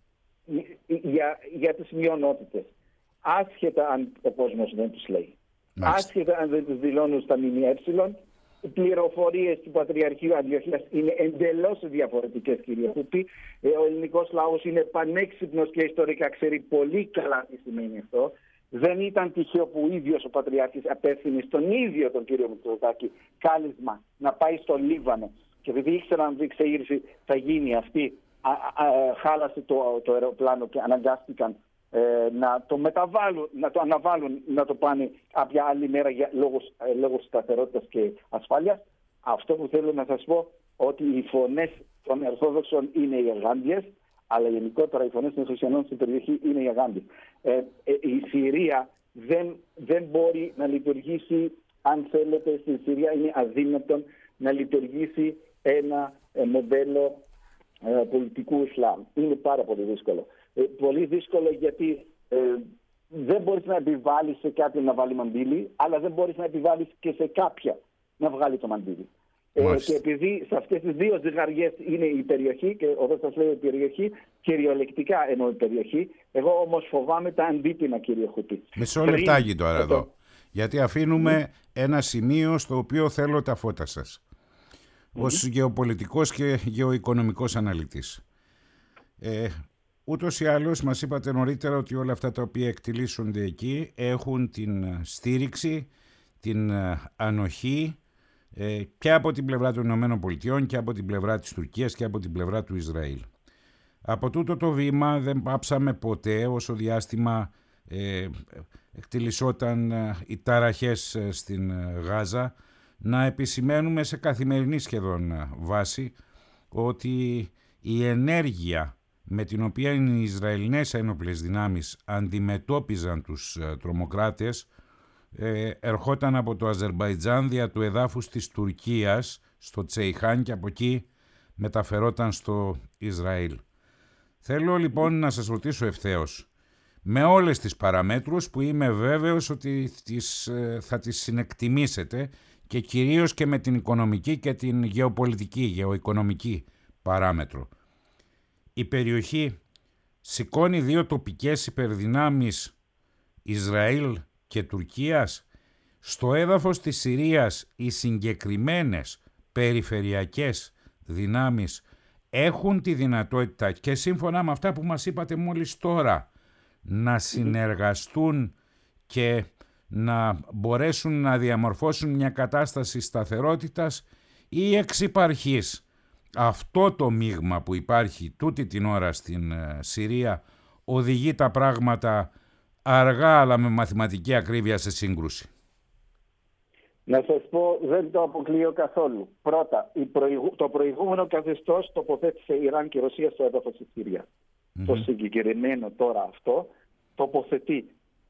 για τις μειονότητες. Άσχετα αν ο κόσμος δεν τους λέει. Άσχετα αν δεν τους δηλώνουν στα ΜΜΕ, οι πληροφορίες του Πατριαρχείου Αντιοχίας είναι εντελώς διαφορετικές, κύριε Χούπη. Ο ελληνικός λαός είναι πανέξυπνος και ιστορικά ξέρει πολύ καλά τι σημαίνει αυτό. Δεν ήταν τυχαίο που ο ίδιος ο Πατριάρχης απέθυνε στον ίδιο τον κύριο Μητσοτάκη κάλεσμα να πάει στο Λίβανο. Και επειδή ήξεραν ότι ξεήρθει θα γίνει αυτή, χάλασε το αεροπλάνο και αναγκάστηκαν να το μεταβάλουν, να το αναβάλουν, να το πάνε κάποια άλλη μέρα για λόγους σταθερότητας και ασφάλειας. Αυτό που θέλω να σας πω, ότι οι φωνές των Ορθόδοξων είναι οι αγάντιες, αλλά γενικότερα οι φωνές των χριστιανών στην περιοχή είναι οι αγάντιες. Η Συρία δεν μπορεί να λειτουργήσει, αν θέλετε, στη Συρία είναι αδύνατον να λειτουργήσει ένα μοντέλο πολιτικού Ισλάμ. Είναι πάρα πολύ δύσκολο. Πολύ δύσκολο γιατί δεν μπορείς να επιβάλλεις σε κάποιον να βάλει μαντίλι, αλλά δεν μπορείς να επιβάλλεις και σε κάποια να βγάλει το μαντίλι. Και επειδή σε αυτές τις δύο ζυγαριές είναι η περιοχή, και όταν σας λέω η περιοχή, κυριολεκτικά εννοώ η περιοχή, εγώ όμως φοβάμαι τα αντίπεινα, κύριε Χούπη. Μισό λεπτάκι τώρα εδώ, γιατί αφήνουμε ένα σημείο στο οποίο θέλω τα φώτα σας. Ως γεωπολιτικός και γεωοικονομικός αναλυτής. Ούτως ή άλλως μας είπατε νωρίτερα ότι όλα αυτά τα οποία εκτιλήσονται εκεί έχουν την στήριξη, την ανοχή και από την πλευρά των ΗΠΑ και από την πλευρά της Τουρκίας και από την πλευρά του Ισραήλ. Από τούτο το βήμα δεν πάψαμε ποτέ, όσο διάστημα εκτιλησόταν οι ταραχές στην Γάζα, να επισημαίνουμε σε καθημερινή σχεδόν βάση ότι η ενέργεια με την οποία οι Ισραηλινές ένοπλες δυνάμεις αντιμετώπιζαν τους τρομοκράτες ερχόταν από το Αζερμπαϊτζάν δια του εδάφους της Τουρκίας στο Τσεϊχάν και από εκεί μεταφερόταν στο Ισραήλ. Θέλω λοιπόν να σας ρωτήσω ευθέως, με όλες τις παραμέτρους που είμαι βέβαιος ότι θα τις συνεκτιμήσετε, και κυρίως και με την οικονομική και την γεωπολιτική, γεωοικονομική παράμετρο. Η περιοχή σηκώνει δύο τοπικές υπερδυνάμεις Ισραήλ και Τουρκίας. Στο έδαφος της Συρίας οι συγκεκριμένες περιφερειακές δυνάμεις έχουν τη δυνατότητα και σύμφωνα με αυτά που μας είπατε μόλις τώρα να συνεργαστούν και να μπορέσουν να διαμορφώσουν μια κατάσταση σταθερότητας, ή εξ υπαρχής αυτό το μείγμα που υπάρχει τούτη την ώρα στην Συρία οδηγεί τα πράγματα αργά αλλά με μαθηματική ακρίβεια σε σύγκρουση? Να σας πω, δεν το αποκλείω καθόλου. Πρώτα, το προηγούμενο καθεστώς τοποθέτησε Ιράν και Ρωσία στο έδαφος της Συρίας. Το συγκεκριμένο τώρα αυτό τοποθετεί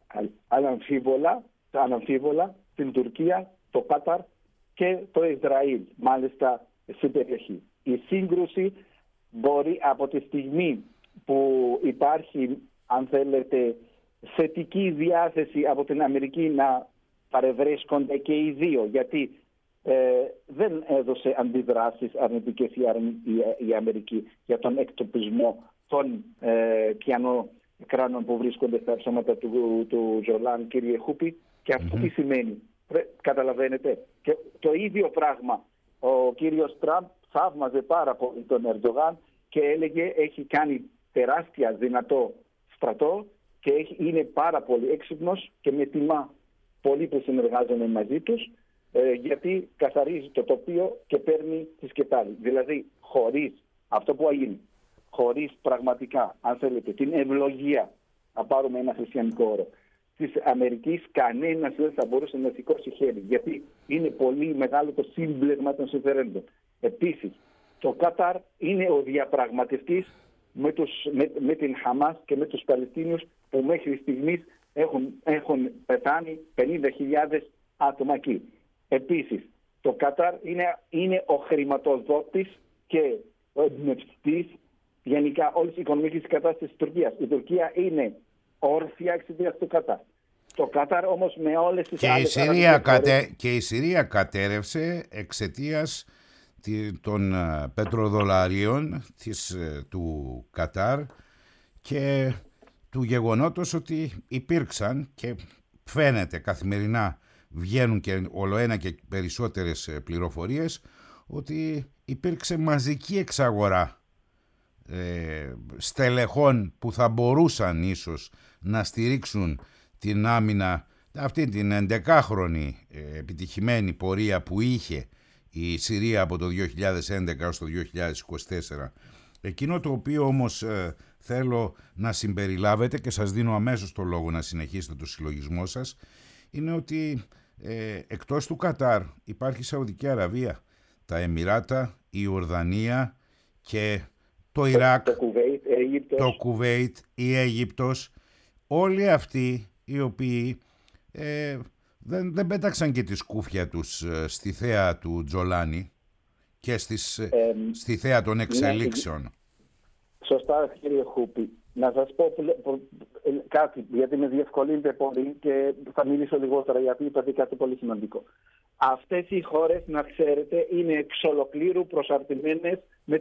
αναμφίβολα την Τουρκία, το Κατάρ και το Ισραήλ, μάλιστα στην περιοχή. Η σύγκρουση μπορεί από τη στιγμή που υπάρχει, αν θέλετε, θετική διάθεση από την Αμερική να παρευρίσκονται και οι δύο, γιατί δεν έδωσε αντιδράσεις αρνητικές η Αμερική για τον εκτοπισμό των κράνων που βρίσκονται στα ψώματα του Τζολάν, κύριε Χούπι. Και αυτό τι σημαίνει? Καταλαβαίνετε. Και το ίδιο πράγμα ο κύριος Τραμπ θαύμαζε πάρα πολύ τον Ερντογάν και έλεγε έχει κάνει τεράστια δυνατό στρατό και είναι πάρα πολύ έξυπνος και με τιμά πολλοί που συνεργάζονται μαζί τους, γιατί καθαρίζει το τοπίο και παίρνει τη σκετάλη. Δηλαδή χωρίς αυτό που έγινε, χωρίς πραγματικά, αν θέλετε, την ευλογία, να πάρουμε ένα χριστιανικό όρο, της Αμερικής, κανένας δεν θα μπορούσε να σηκώσει χέρι, γιατί είναι πολύ μεγάλο το σύμπλεγμα των συμφερόντων. Επίσης, το Κατάρ είναι ο διαπραγματευτής με την Χαμάς και με τους Παλαιστίνιους που μέχρι στιγμής έχουν πεθάνει 50.000 άτομα εκεί. Επίσης, το Κατάρ είναι ο χρηματοδότης και ο εμπνευστής γενικά όλης της οικονομικής κατάστασης της Τουρκίας. Η Τουρκία είναι όρθια εξαιτίας του Κατάρ. Το Κατάρ όμως με όλες τις άλλες... Και η Συρία κατέρευσε εξαιτίας των πετροδολαρίων του Κατάρ και του γεγονότος ότι υπήρξαν, και φαίνεται καθημερινά βγαίνουν και ολοένα και περισσότερες πληροφορίες, ότι υπήρξε μαζική εξαγορά στελεχών που θα μπορούσαν ίσως να στηρίξουν την άμυνα, αυτή την 11χρονη επιτυχημένη πορεία που είχε η Συρία από το 2011 έως το 2024. Εκείνο το οποίο όμως θέλω να συμπεριλάβετε, και σας δίνω αμέσως το λόγο να συνεχίσετε το συλλογισμό σας, είναι ότι εκτός του Κατάρ υπάρχει η Σαουδική Αραβία, τα Εμιράτα, η Ορδανία και το Ιράκ, το Κουβέιτ, η Αίγυπτος, όλοι αυτοί οι οποίοι δεν πέταξαν και τη σκούφια τους στη θέα του Τζολάνι και στη θέα των εξελίξεων. Σωστά, κύριε Χούπι. Να σας πω κάτι, γιατί με διευκολύνεται πολύ και θα μιλήσω λιγότερα, γιατί είπατε κάτι πολύ σημαντικό. Αυτές οι χώρες, να ξέρετε, είναι εξ ολοκλήρου προσαρτημένες με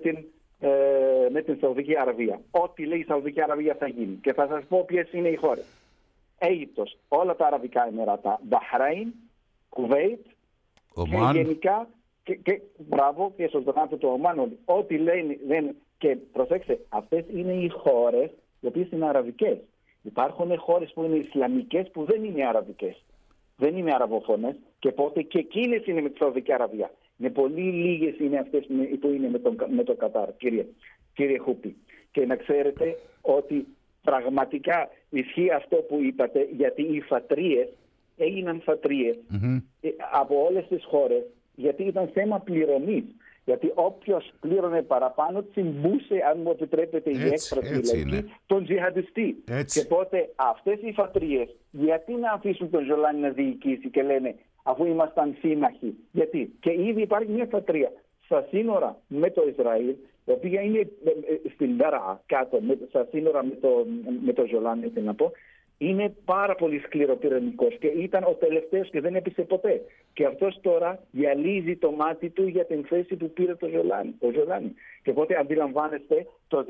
την Σαουδική Αραβία. Ό,τι λέει η Σαουδική Αραβία θα γίνει. Και θα σας πω ποιες είναι οι χώρες. Αίγυπτος, όλα τα Αραβικά Εμιράτα, Μπαχρέιν, Κουβέιτ, Ομάν. Και γενικά, μπράβο, και στον τονάτο του Ομάν, ό,τι λένε, και προσέξτε, αυτές είναι οι χώρες οι οποίες είναι αραβικές. Υπάρχουν χώρες που είναι Ισλαμικές που δεν είναι αραβικές. Δεν είναι αραβοφωνές, και οπότε και εκείνες είναι με τη Σαουδική Αραβία. Είναι πολύ λίγες είναι αυτές που είναι με το Κατάρ, κύριε Χούπι. Και να ξέρετε ότι πραγματικά ισχύει αυτό που είπατε, γιατί οι φατρίες έγιναν φατρίες από όλες τις χώρες, γιατί ήταν θέμα πληρωμής. Γιατί όποιος πλήρωνε παραπάνω τσιμπούσε, αν μου επιτρέπετε η έκφραση, τον τζιχαντιστή. Και τότε αυτές οι φατρίες, γιατί να αφήσουν τον Τζολάνι να διοικήσει και λένε αφού ήμασταν σύμμαχοι? Γιατί? Και ήδη υπάρχει μια φατρία στα σύνορα με το Ισραήλ, η οποία είναι στην Δαρά κάτω, στα σύνορα με το Τζολάνι, να πω, είναι πάρα πολύ σκληροπυρηνικός και ήταν ο τελευταίος και δεν έπεισε ποτέ. Και αυτός τώρα διαλύζει το μάτι του για την θέση που πήρε το Τζολάνι. Και οπότε αντιλαμβάνεστε, το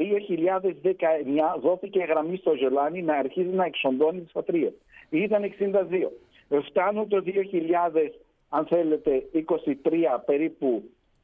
2019 δόθηκε γραμμή στο Τζολάνι να αρχίζει να εξοντώνει τις φατρίες. Ήταν 62. Φτάνουν το 2000, αν θέλετε, 23 περίπου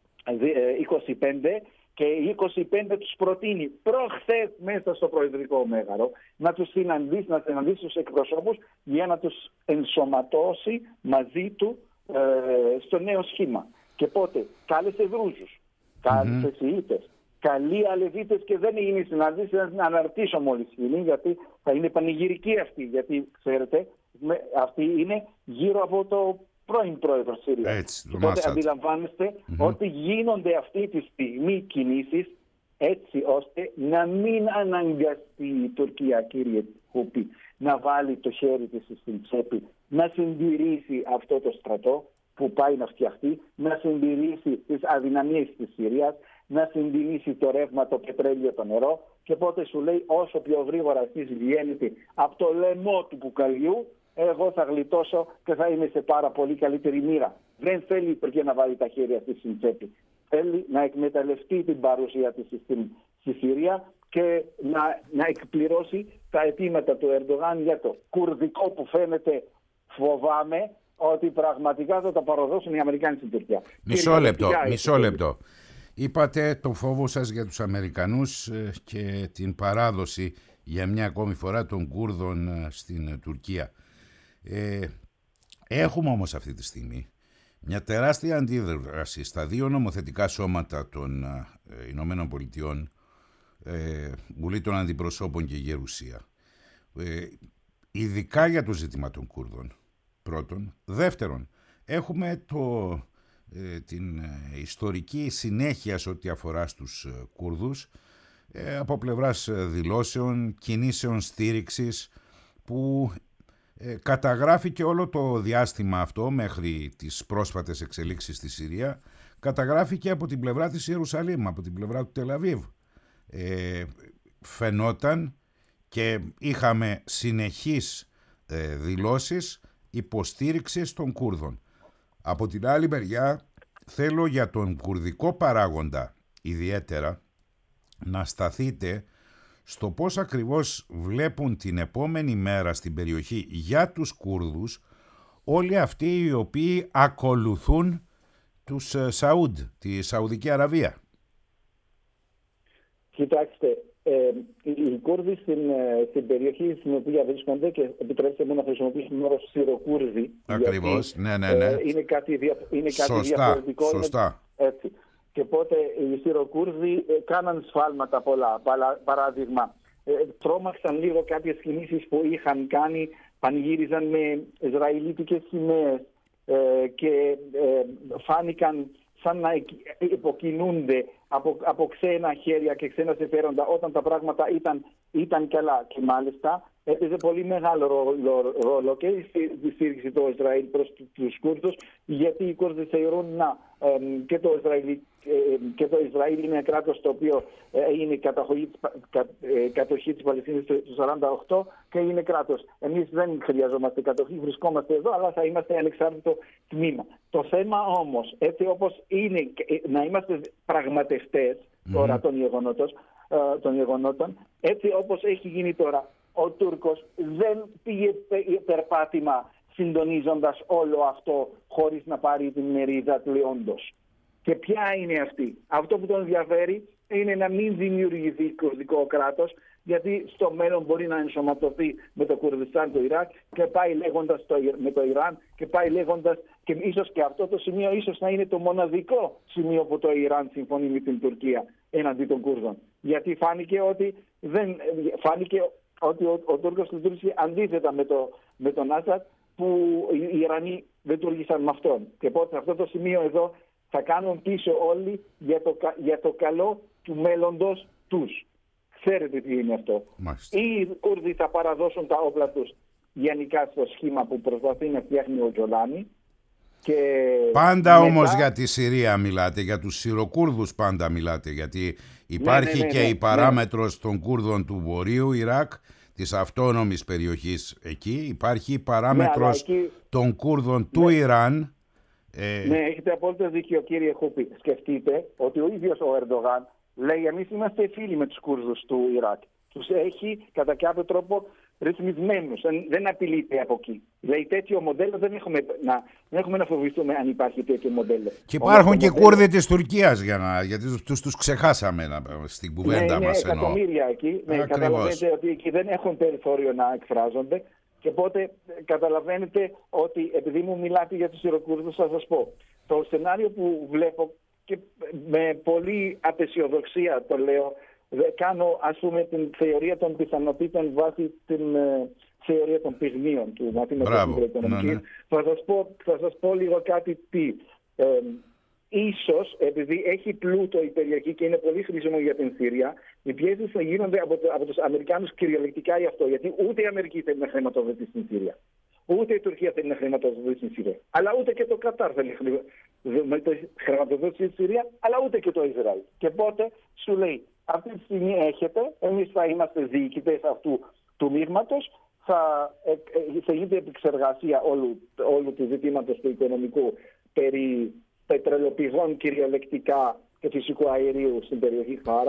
25, και οι 25 τους προτείνει προχθές μέσα στο Προεδρικό Μέγαρο να συναντήσει τους εκπροσώπους για να τους ενσωματώσει μαζί του στο νέο σχήμα. Και πότε κάλεσε Δρούζους, κάλεσε Σιήτες, καλοί Αλεβίτες, και δεν έγινε συναντήση, να αναρτήσω μόλις γίνει, γιατί θα είναι πανηγυρική αυτή, γιατί ξέρετε αυτή είναι γύρω από το πρώην πρόεδρο Συρίας. Οπότε αντιλαμβάνεστε ότι γίνονται αυτή τη στιγμή κινήσεις έτσι ώστε να μην αναγκαστεί η Τουρκία, κύριε Χούπι, να βάλει το χέρι της στην τσέπη, να συντηρήσει αυτό το στρατό που πάει να φτιαχτεί, να συντηρήσει τις αδυναμίες της Συρίας, να συντηρήσει το ρεύμα, το πετρέλαιο, το νερό, και πότε σου λέει όσο πιο γρήγορα εσείς βγαίνετε από το λαιμό του μπουκαλιού, εγώ θα γλιτώσω και θα είμαι σε πάρα πολύ καλύτερη μοίρα. Δεν θέλει η Τουρκία να βάλει τα χέρια στη τσέπη. Θέλει να εκμεταλλευτεί την παρουσία της στη Συρία και να εκπληρώσει τα αιτήματα του Ερντογάν για το κουρδικό που φαίνεται, φοβάμαι, ότι πραγματικά θα τα παραδώσουν οι Αμερικάνοι στην Τουρκία. Μισό λεπτό. Είπατε το φόβο σας για τους Αμερικανούς και την παράδοση για μια ακόμη φορά των Κούρδων στην Τουρκία. Έχουμε όμως αυτή τη στιγμή μια τεράστια αντίδραση στα δύο νομοθετικά σώματα των Ηνωμένων Πολιτειών, Βουλή των Αντιπροσώπων και Γερουσία, ειδικά για το ζήτημα των Κούρδων, πρώτον. Δεύτερον, έχουμε την ιστορική συνέχεια σε ό,τι αφορά στους Κούρδους, από πλευράς δηλώσεων, κινήσεων στήριξης, που καταγράφει και όλο το διάστημα αυτό μέχρι τις πρόσφατες εξελίξεις στη Συρία, καταγράφει και από την πλευρά της Ιερουσαλήμ, από την πλευρά του Τελαβίβ. Φαινόταν και είχαμε συνεχείς δηλώσεις υποστήριξης των Κούρδων. Από την άλλη μεριά, θέλω για τον κουρδικό παράγοντα ιδιαίτερα να σταθείτε στο πώς ακριβώς βλέπουν την επόμενη μέρα στην περιοχή για τους Κούρδους όλοι αυτοί οι οποίοι ακολουθούν τους Σαούντ, τη Σαουδική Αραβία. Κοιτάξτε, οι Κούρδοι στην περιοχή στην οποία βρίσκονται, και επιτρέψτε μου να χρησιμοποιήσω τον όρο Συροκούρδοι. Ακριβώς, ναι. Είναι κάτι διαφορετικό. Σωστά. Έτσι. Και πότε οι Συροκούρδοι κάναν σφάλματα πολλά. Παράδειγμα, τρόμαξαν λίγο κάποιες κινήσεις που είχαν κάνει, πανηγύριζαν με Ισραηλίτικες σημαίες και φάνηκαν σαν να υποκινούνται από ξένα χέρια και ξένα συμφέροντα όταν τα πράγματα ήταν καλά. Και μάλιστα έπαιζε πολύ μεγάλο ρόλο και η στήριξη του Ισραήλ προς τους Κούρδους, γιατί οι Κούρδοι θεωρούν και το Ισραήλ είναι ένα κράτος το οποίο είναι κατοχή της Παλαιστίνης του 1948 και είναι κράτος. Εμείς δεν χρειαζόμαστε κατοχή, βρισκόμαστε εδώ, αλλά θα είμαστε ανεξάρτητο τμήμα. Το θέμα όμως, έτσι όπως είναι, να είμαστε πραγματευτές τώρα των γεγονότων, έτσι όπως έχει γίνει τώρα, ο Τούρκος δεν πήγε περπάτημα συντονίζοντας όλο αυτό χωρίς να πάρει την μερίδα του λεόντος. Και ποια είναι αυτή? Αυτό που τον ενδιαφέρει είναι να μην δημιουργηθεί κουρδικό κράτος, γιατί στο μέλλον μπορεί να ενσωματωθεί με το Κουρδιστάν, το Ιράκ, και πάει λέγοντας με το Ιράν, και πάει λέγοντας, και ίσως και αυτό το σημείο ίσως να είναι το μοναδικό σημείο που το Ιράν συμφωνεί με την Τουρκία έναντι των Κούρδων. Γιατί φάνηκε ότι ο Τούρκος λειτουργήσε αντίθετα με τον Άσαντ, που οι Ιρανοί λειτουργήσαν με αυτόν. Και οπότε σε αυτό το σημείο εδώ θα κάνουν πίσω όλοι για το καλό του μέλλοντος τους. Ξέρετε τι είναι αυτό. Μάλιστα. Οι Κούρδοι θα παραδώσουν τα όπλα τους γενικά στο σχήμα που προσπαθεί να φτιάχνει ο Τζολάνι. Πάντα όμως για τη Συρία μιλάτε, για τους Συροκούρδους πάντα μιλάτε, γιατί υπάρχει και η παράμετρος των Κούρδων του Βορείου Ιράκ, της αυτόνομης περιοχής εκεί, υπάρχει η παράμετρος των Κούρδων του Ιράν. Ναι, έχετε απόλυτο δίκιο, κύριε Χούπη. Σκεφτείτε ότι ο ίδιος ο Ερντογάν λέει: εμείς είμαστε φίλοι με τους Κούρδους του Ιράκ. Τους έχει κατά κάποιο τρόπο ρυθμισμένους, δεν απειλείται από εκεί. Δηλαδή τέτοιο μοντέλο δεν έχουμε να φοβηθούμε αν υπάρχει τέτοιο μοντέλο. Και υπάρχουν και Κούρδοι της Τουρκίας, γιατί τους ξεχάσαμε στην κουβέντα μας. Είναι εκατομμύρια εκεί. Καταλαβαίνετε ότι εκεί δεν έχουν περιθώριο να εκφράζονται. Και οπότε καταλαβαίνετε ότι, επειδή μου μιλάτε για τους Συροκούρδους, θα σας πω. Το σενάριο που βλέπω, και με πολύ απεσιοδοξία το λέω, κάνω ας πούμε την θεωρία των πιθανότητων βάσει την θεωρία των πυγμίων του μαθήματος οικονομικής. Ναι. Θα σας πω λίγο κάτι τι. Ίσως επειδή έχει πλούτο η περιοχή και είναι πολύ χρήσιμο για την Συρία, οι πιέσεις θα γίνονται από τους Αμερικάνους κυριολεκτικά γι' αυτό. Γιατί ούτε η Αμερική θέλει να χρηματοδοτήσει στην Συρία, ούτε η Τουρκία θέλει να χρηματοδοτήσει στην Συρία, αλλά ούτε και το Κατάρ θέλει να χρηματοδοτήσει στην Συρία, αλλά ούτε και το Ισραήλ. Και πότε σου λέει: αυτή τη στιγμή έχετε, εμείς θα είμαστε διοικητές αυτού του μείγματος, θα γίνεται επεξεργασία όλου του ζητήματος του οικονομικού περί πετρελοπηγών κυριολεκτικά και φυσικού αερίου στην περιοχή Χάρα,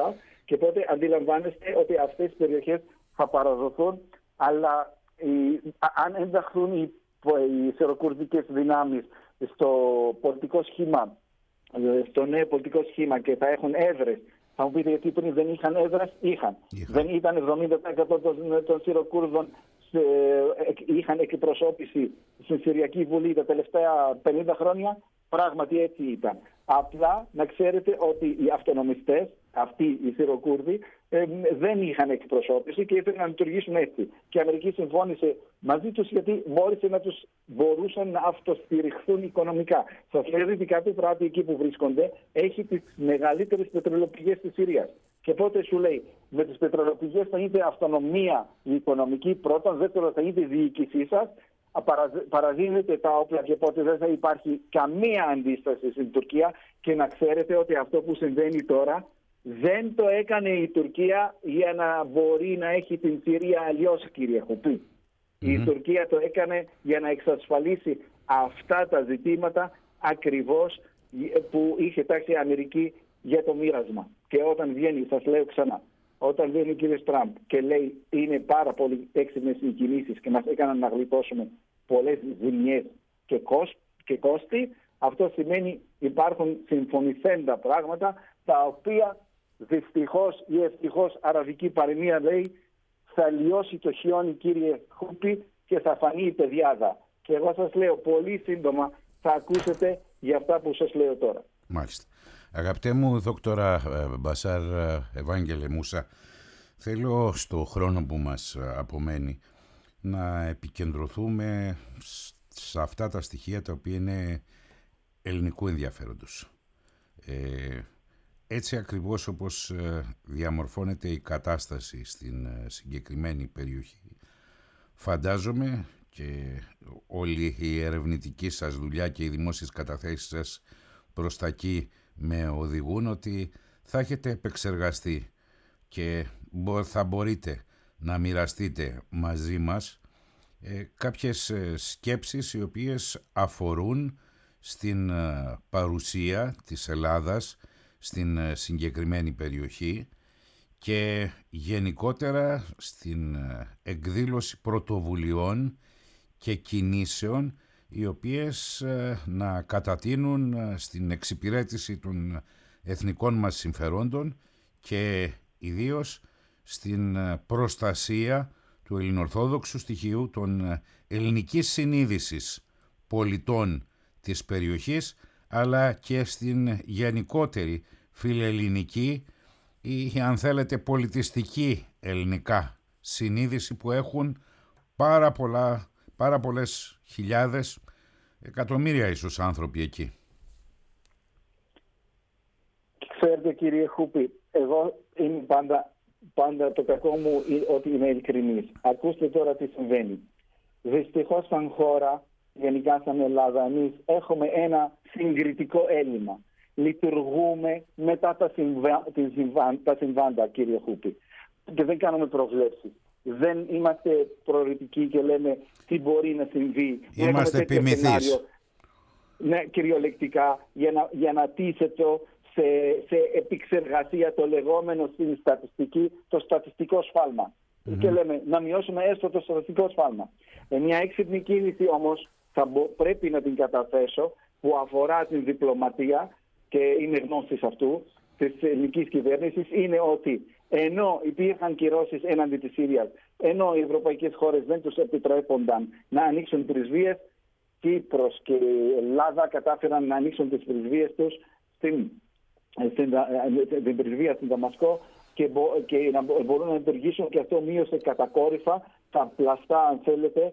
Και οπότε αντιλαμβάνεστε ότι αυτές οι περιοχές θα παραδοθούν, αλλά αν ενταχθούν οι σεροκουρδικές δυνάμεις στο πολιτικό σχήμα, στο νέο πολιτικό σχήμα και θα έχουν έδρες. Θα μου πείτε γιατί πριν δεν είχαν έδρες, είχαν. Δεν ήταν 70% των Συροκούρδων είχαν εκπροσώπηση στην Συριακή Βουλή τα τελευταία 50 χρόνια. Πράγματι έτσι ήταν. Απλά να ξέρετε ότι οι αυτονομιστές, αυτοί οι Συροκούρδοι, δεν είχαν εκπροσώπηση και ήθελαν να λειτουργήσουν έτσι. Και η Αμερική συμφώνησε μαζί τους γιατί μπορούσαν να αυτοστηριχθούν οικονομικά. Σας λέω ότι κάθε κράτη εκεί που βρίσκονται έχει τις μεγαλύτερες πετρελαιοπηγές της Συρίας. Και πότε σου λέει, με τις πετρελαιοπηγές θα είναι αυτονομία οικονομική πρώτον, δεύτερον θα είναι η διοίκησή σας, παραδίνετε τα όπλα και πότε δεν θα υπάρχει καμία αντίσταση στην Τουρκία. Και να ξέρετε ότι αυτό που συμβαίνει τώρα δεν το έκανε η Τουρκία για να μπορεί να έχει την Συρία αλλιώς, κύριε Χουπή. Η Τουρκία το έκανε για να εξασφαλίσει αυτά τα ζητήματα ακριβώς που είχε τάξει η Αμερική για το μοίρασμα. Και όταν βγαίνει, σας λέω ξανά, όταν βγαίνει ο κύριος Τραμπ και λέει είναι πάρα πολύ έξυπνες οι κινήσεις και μας έκαναν να γλιτώσουμε πολλές ζημιές και κόστη, αυτό σημαίνει υπάρχουν συμφωνηθέντα πράγματα τα οποία δυστυχώς ή ευτυχώς αραβική παροιμία λέει θα λιώσει το χιόνι, κύριε Χούπη, και θα φανεί η πεδιάδα. Και εγώ σας λέω πολύ σύντομα θα ακούσετε για αυτά που σας λέω τώρα. Μάλιστα. Αγαπητέ μου δόκτορα Μπασάρ Ευάγγελε Μούσα, θέλω στο χρόνο που μας απομένει να επικεντρωθούμε σε αυτά τα στοιχεία τα οποία είναι ελληνικού ενδιαφέροντος. Έτσι ακριβώς όπως διαμορφώνεται η κατάσταση στην συγκεκριμένη περιοχή, φαντάζομαι και όλη η ερευνητική σας δουλειά και οι δημόσιες καταθέσεις σας προς τα εκεί με οδηγούν ότι θα έχετε επεξεργαστεί και θα μπορείτε να μοιραστείτε μαζί μας κάποιες σκέψεις οι οποίες αφορούν στην παρουσία της Ελλάδας στην συγκεκριμένη περιοχή και γενικότερα στην εκδήλωση πρωτοβουλειών και κινήσεων οι οποίες να κατατείνουν στην εξυπηρέτηση των εθνικών μας συμφερόντων και ιδίως στην προστασία του ελληνοορθόδοξου στοιχείου, των ελληνικής συνείδησης πολιτών της περιοχής, αλλά και στην γενικότερη φιλελληνική ή αν θέλετε πολιτιστική ελληνικά συνείδηση που έχουν πάρα πολλές χιλιάδες, εκατομμύρια ίσως άνθρωποι εκεί. Ξέρετε κύριε Χούπη, εγώ είμαι πάντα το κακό μου ότι είμαι ειλικρινής. Ακούστε τώρα τι συμβαίνει. Δυστυχώς σαν χώρα, γενικά σαν Ελλάδα, εμείς έχουμε ένα συγκριτικό έλλειμμα. Λειτουργούμε μετά τα συμβάντα, κύριε Χούπη. Και δεν κάνουμε προβλέψεις. Δεν είμαστε προαιρετικοί και λέμε τι μπορεί να συμβεί. Είμαστε επιμηθείς. Ναι, κυριολεκτικά, για να τίθεται σε επεξεργασία το λεγόμενο στην στατιστική, το στατιστικό σφάλμα. Και λέμε να μειώσουμε έστω το στατιστικό σφάλμα. Μια έξυπνη κίνηση όμως πρέπει να την καταθέσω που αφορά την διπλωματία και είναι γνώστης αυτού της ελληνικής κυβέρνησης, είναι ότι ενώ υπήρχαν κυρώσεις έναντι της Συρίας, ενώ οι ευρωπαϊκές χώρες δεν τους επιτρέπονταν να ανοίξουν πρεσβείες, Κύπρος και Ελλάδα κατάφεραν να ανοίξουν τις πρεσβείες τους στην πρεσβεία στην Δαμασκό και να μπορούν να λειτουργήσουν, και αυτό μείωσε κατακόρυφα τα πλαστά, αν θέλετε,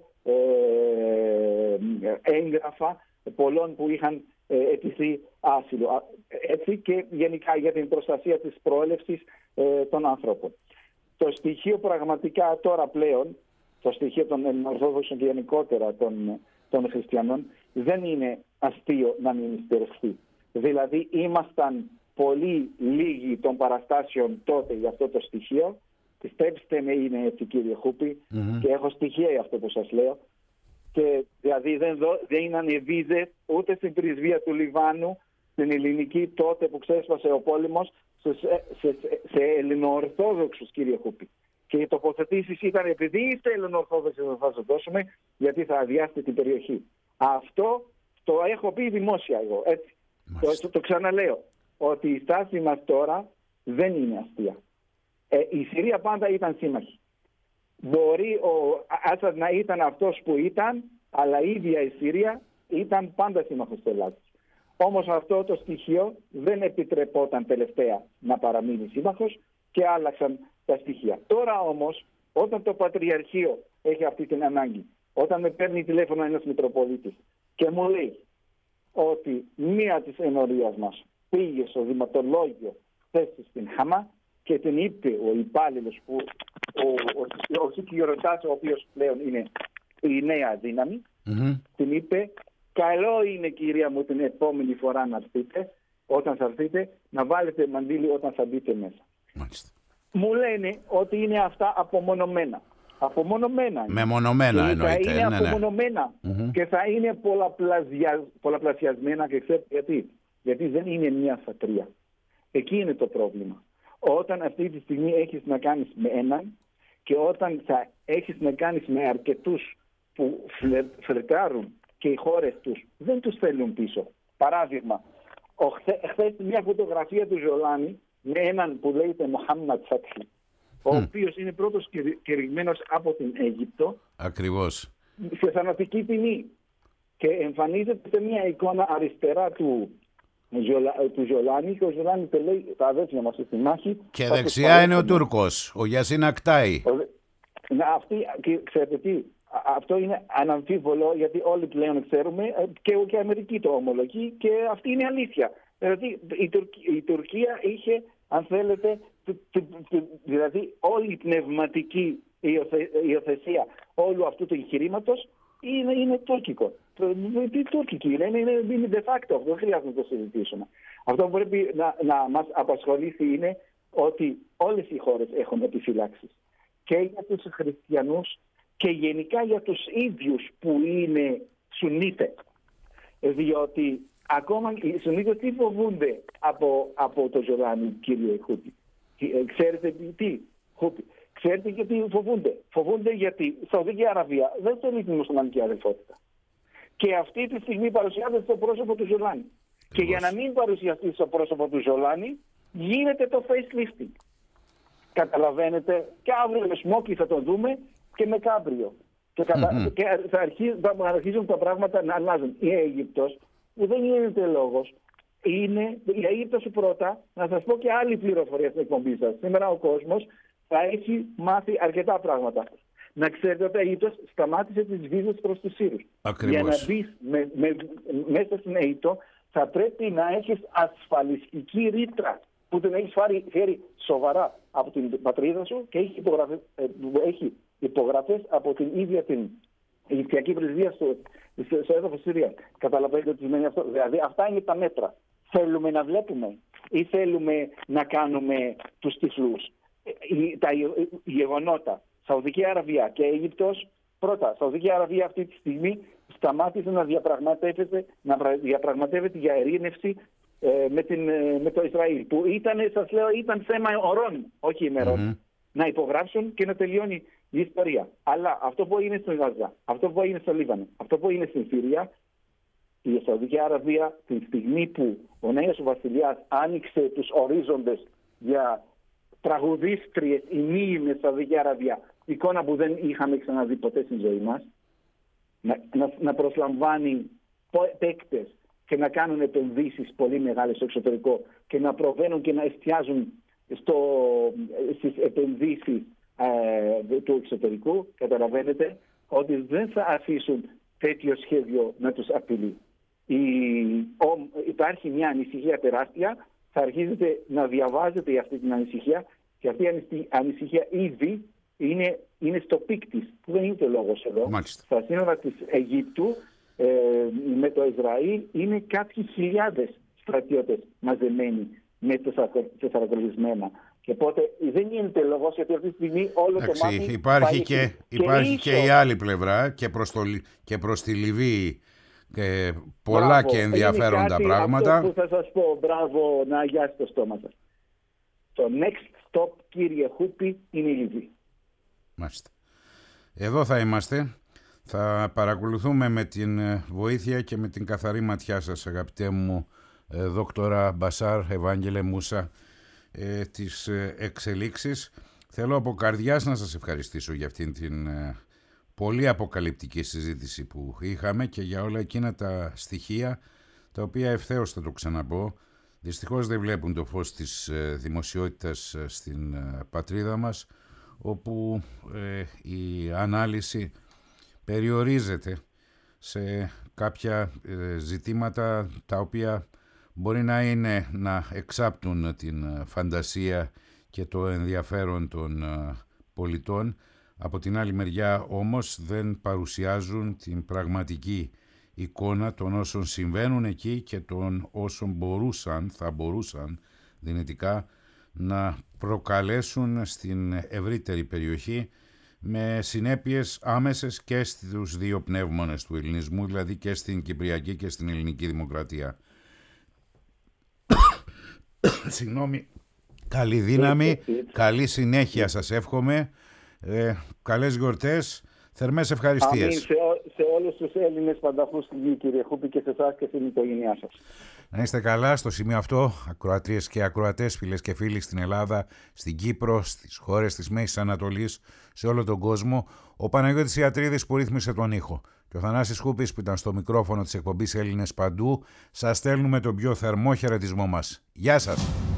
έγγραφα πολλών που είχαν αιτηθεί άσυλο. Έτσι και γενικά για την προστασία της προέλευσης των ανθρώπων. Το στοιχείο πραγματικά τώρα πλέον, το στοιχείο των Ορθόδοξων και γενικότερα των χριστιανών, δεν είναι αστείο να μην στηριχθεί. Δηλαδή ήμασταν πολύ λίγοι των παραστάσεων τότε για αυτό το στοιχείο. Πιστέψτε με, είναι έτσι κύριε Χούπη, και έχω στοιχεία για αυτό που σας λέω. Και δηλαδή δεν ανεβίζε ούτε στην πρεσβεία του Λιβάνου, στην ελληνική τότε που ξέσπασε ο πόλεμος, σε ελληνοορθόδοξους, κύριε Χούπη. Και οι τοποθετήσεις ήταν, επειδή είστε ελληνοορθόδοξοι θα σας δώσουμε, γιατί θα αδειάσετε την περιοχή. Αυτό το έχω πει δημόσια εγώ. Έτσι. Το ξαναλέω. Ότι η στάση μας τώρα δεν είναι αστεία. Η Συρία πάντα ήταν σύμμαχη. Μπορεί ο Άσαντ να ήταν αυτός που ήταν, αλλά η ίδια η Συρία ήταν πάντα σύμμαχος της Ελλάδας. Όμως αυτό το στοιχείο δεν επιτρεπόταν τελευταία να παραμείνει σύμμαχος και άλλαξαν τα στοιχεία. Τώρα όμως, όταν το Πατριαρχείο έχει αυτή την ανάγκη, όταν με παίρνει τηλέφωνο ένας Μητροπολίτης και μου λέει ότι μία της ενορίας μας πήγε στο δηματολόγιο χθες στην Χαμά και την είπε ο υπάλληλος που ο Σικιοροτάς, ο οποίος πλέον είναι η νέα δύναμη, την είπε, καλό είναι κυρία μου την επόμενη φορά να έρθετε, όταν θα έρθετε, να βάλετε μαντίλι όταν θα μπείτε μέσα. Μάλιστα. Μου λένε ότι είναι αυτά απομονωμένα. Απομονωμένα. Μεμονωμένα εννοείται. Θα είναι απομονωμένα και θα είναι πολλαπλασιασμένα και ξέρετε γιατί. Γιατί δεν είναι μια φατρία. Εκεί είναι το πρόβλημα. Όταν αυτή τη στιγμή έχεις να κάνεις με έναν και όταν θα έχεις να κάνεις με αρκετούς που φλερτάρουν και οι χώρες τους δεν τους θέλουν πίσω. Παράδειγμα, χθες μια φωτογραφία του Ζολάνη με έναν που λέγεται Μοχάμματ Φατχή, ο οποίος είναι πρώτος κηρυγμένος από την Αίγυπτο. Ακριβώς. Σε θανατική ποινή. Και εμφανίζεται σε μια εικόνα αριστερά του Ζολάνη και ο Ζολάνη το λέει τα αδέρφια μας στη μάχη. Και δεξιά είναι ο Τούρκος, ο Γιασίν Ακτάι. Ξέρετε τι, αυτό είναι αναμφίβολο γιατί όλοι πλέον ξέρουμε και η Αμερική το ομολογεί και αυτή είναι αλήθεια. Δηλαδή η Τουρκία είχε, αν θέλετε, δηλαδή όλη η πνευματική υιοθεσία όλου αυτού του εγχειρήματος είναι τουρκικό. Τι τουρκική είναι de facto, δεν χρειάζεται να το συζητήσουμε. Αυτό που πρέπει να μας απασχολήσει είναι ότι όλες οι χώρες έχουν επιφυλάξεις. Και για τους χριστιανούς και γενικά για τους ίδιους που είναι Σουνίτες. Διότι ακόμα οι Σουνίτες τι φοβούνται από το Ζολάνι, κύριε Χούπη. Ξέρετε τι, Χούπη. Ξέρετε γιατί φοβούνται. Φοβούνται γιατί η Σαουδική Αραβία δεν θέλει την μουσουλμανική αδελφότητα. Και αυτή τη στιγμή παρουσιάζεται στο πρόσωπο του Ζολάνι. Και για να μην παρουσιαστεί στο πρόσωπο του Ζολάνι, γίνεται το facelifting. Καταλαβαίνετε, και αύριο με Σμόκι θα το δούμε και με Κάμπριο. Και θα αρχίζουν τα πράγματα να αλλάζουν. Η Αίγυπτος, που δεν γίνεται λόγος, είναι η Αίγυπτος πρώτα, να σας πω και άλλη πληροφορία στην εκπομπή σας. Σήμερα ο κόσμος θα έχει μάθει αρκετά πράγματα. Να ξέρετε ότι η Αίγυπτος σταμάτησε τις βίζες προς τους Σύρους. Ακριβώς. Για να μπεις μέσα στην Αίγυπτο θα πρέπει να έχεις ασφαλιστική ρήτρα που την έχεις φέρει σοβαρά από την πατρίδα σου και έχει υπογραφές από την ίδια την Αιγυπτιακή Πρεσβεία στο έδαφος Συρίας. Καταλαβαίνετε τι σημαίνει αυτό. Δηλαδή αυτά είναι τα μέτρα. Θέλουμε να βλέπουμε ή θέλουμε να κάνουμε τους τυφλούς. Τα γεγονότα. Σαουδική Αραβία και Αίγυπτος πρώτα. Σαουδική Αραβία αυτή τη στιγμή σταμάτησε να διαπραγματεύεται για ειρήνευση με το Ισραήλ. Που ήταν θέμα ωρών, όχι ημερών. Να υπογράψουν και να τελειώνει η ιστορία. Αλλά αυτό που έγινε στην Γάζα, αυτό που έγινε στο Λίβανο, αυτό που έγινε στην Συρία, η Σαουδική Αραβία την στιγμή που ο νέος βασιλιάς άνοιξε τους ορίζοντες για τραγουδίστριες ημίημες στη Σαουδική Αραβία, εικόνα που δεν είχαμε ξαναδεί ποτέ στην ζωή μας, να προσλαμβάνει παίκτες και να κάνουν επενδύσεις πολύ μεγάλες στο εξωτερικό και να προβαίνουν και να εστιάζουν στις επενδύσεις του εξωτερικού, καταλαβαίνετε ότι δεν θα αφήσουν τέτοιο σχέδιο να τους απειλεί. Υπάρχει μια ανησυχία τεράστια, θα αρχίζετε να διαβάζετε αυτή την ανησυχία και αυτή η ανησυχία ήδη είναι στο πικ της, που δεν είναι το λόγος εδώ. Μάλιστα. Στα σύνορα της Αιγύπτου με το Ισραήλ είναι κάποιοι χιλιάδες στρατιώτες μαζεμένοι με τεσσαρακολισμένα. Και οπότε δεν γίνεται λόγος γιατί αυτή τη στιγμή όλο το μάτι υπάρχει και η άλλη πλευρά και προς τη Λιβύη πολλά και ενδιαφέροντα πράγματα. Αυτό που θα σας πω, μπράβο, να αγιάσει το στόμα σας. Το next stop, κύριε Χούπη, είναι η Λιβύη. Μάλιστα. Εδώ θα είμαστε. Θα παρακολουθούμε με την βοήθεια και με την καθαρή ματιά σας, αγαπητέ μου δόκτορα Μπασάρ Ευάγγελε Μούσα, τις εξελίξεις. Θέλω από καρδιάς να σας ευχαριστήσω για αυτήν την πολύ αποκαλυπτική συζήτηση που είχαμε και για όλα εκείνα τα στοιχεία τα οποία ευθέως, θα το ξαναπώ, δυστυχώς δεν βλέπουν το φως της δημοσιότητας στην πατρίδα μας, όπου η ανάλυση περιορίζεται σε κάποια ζητήματα τα οποία μπορεί να είναι να εξάπτουν την φαντασία και το ενδιαφέρον των πολιτών. Από την άλλη μεριά όμως δεν παρουσιάζουν την πραγματική εικόνα των όσων συμβαίνουν εκεί και των όσων θα μπορούσαν δυνητικά να προκαλέσουν στην ευρύτερη περιοχή, με συνέπειες άμεσες και στους δύο πνεύμονες του ελληνισμού, δηλαδή και στην Κυπριακή και στην ελληνική δημοκρατία. Συγγνώμη. Καλή δύναμη, καλή συνέχεια σας εύχομαι, καλές γιορτές, θερμές ευχαριστίες. Αμήν σε όλους τους Έλληνες πανταχούς στη γη, κύριε Χούπη, και σε εσάς και στην οικογένειά σας. Να είστε καλά στο σημείο αυτό, ακροατρίες και ακροατές, φίλες και φίλοι στην Ελλάδα, στην Κύπρο, στις χώρες της Μέσης Ανατολής, σε όλο τον κόσμο. Ο Παναγιώτης Ιατρίδης που ρύθμισε τον ήχο και ο Θανάσης Χούπης που ήταν στο μικρόφωνο της εκπομπής Έλληνες Παντού. Σας στέλνουμε τον πιο θερμό χαιρετισμό μας. Γεια σας!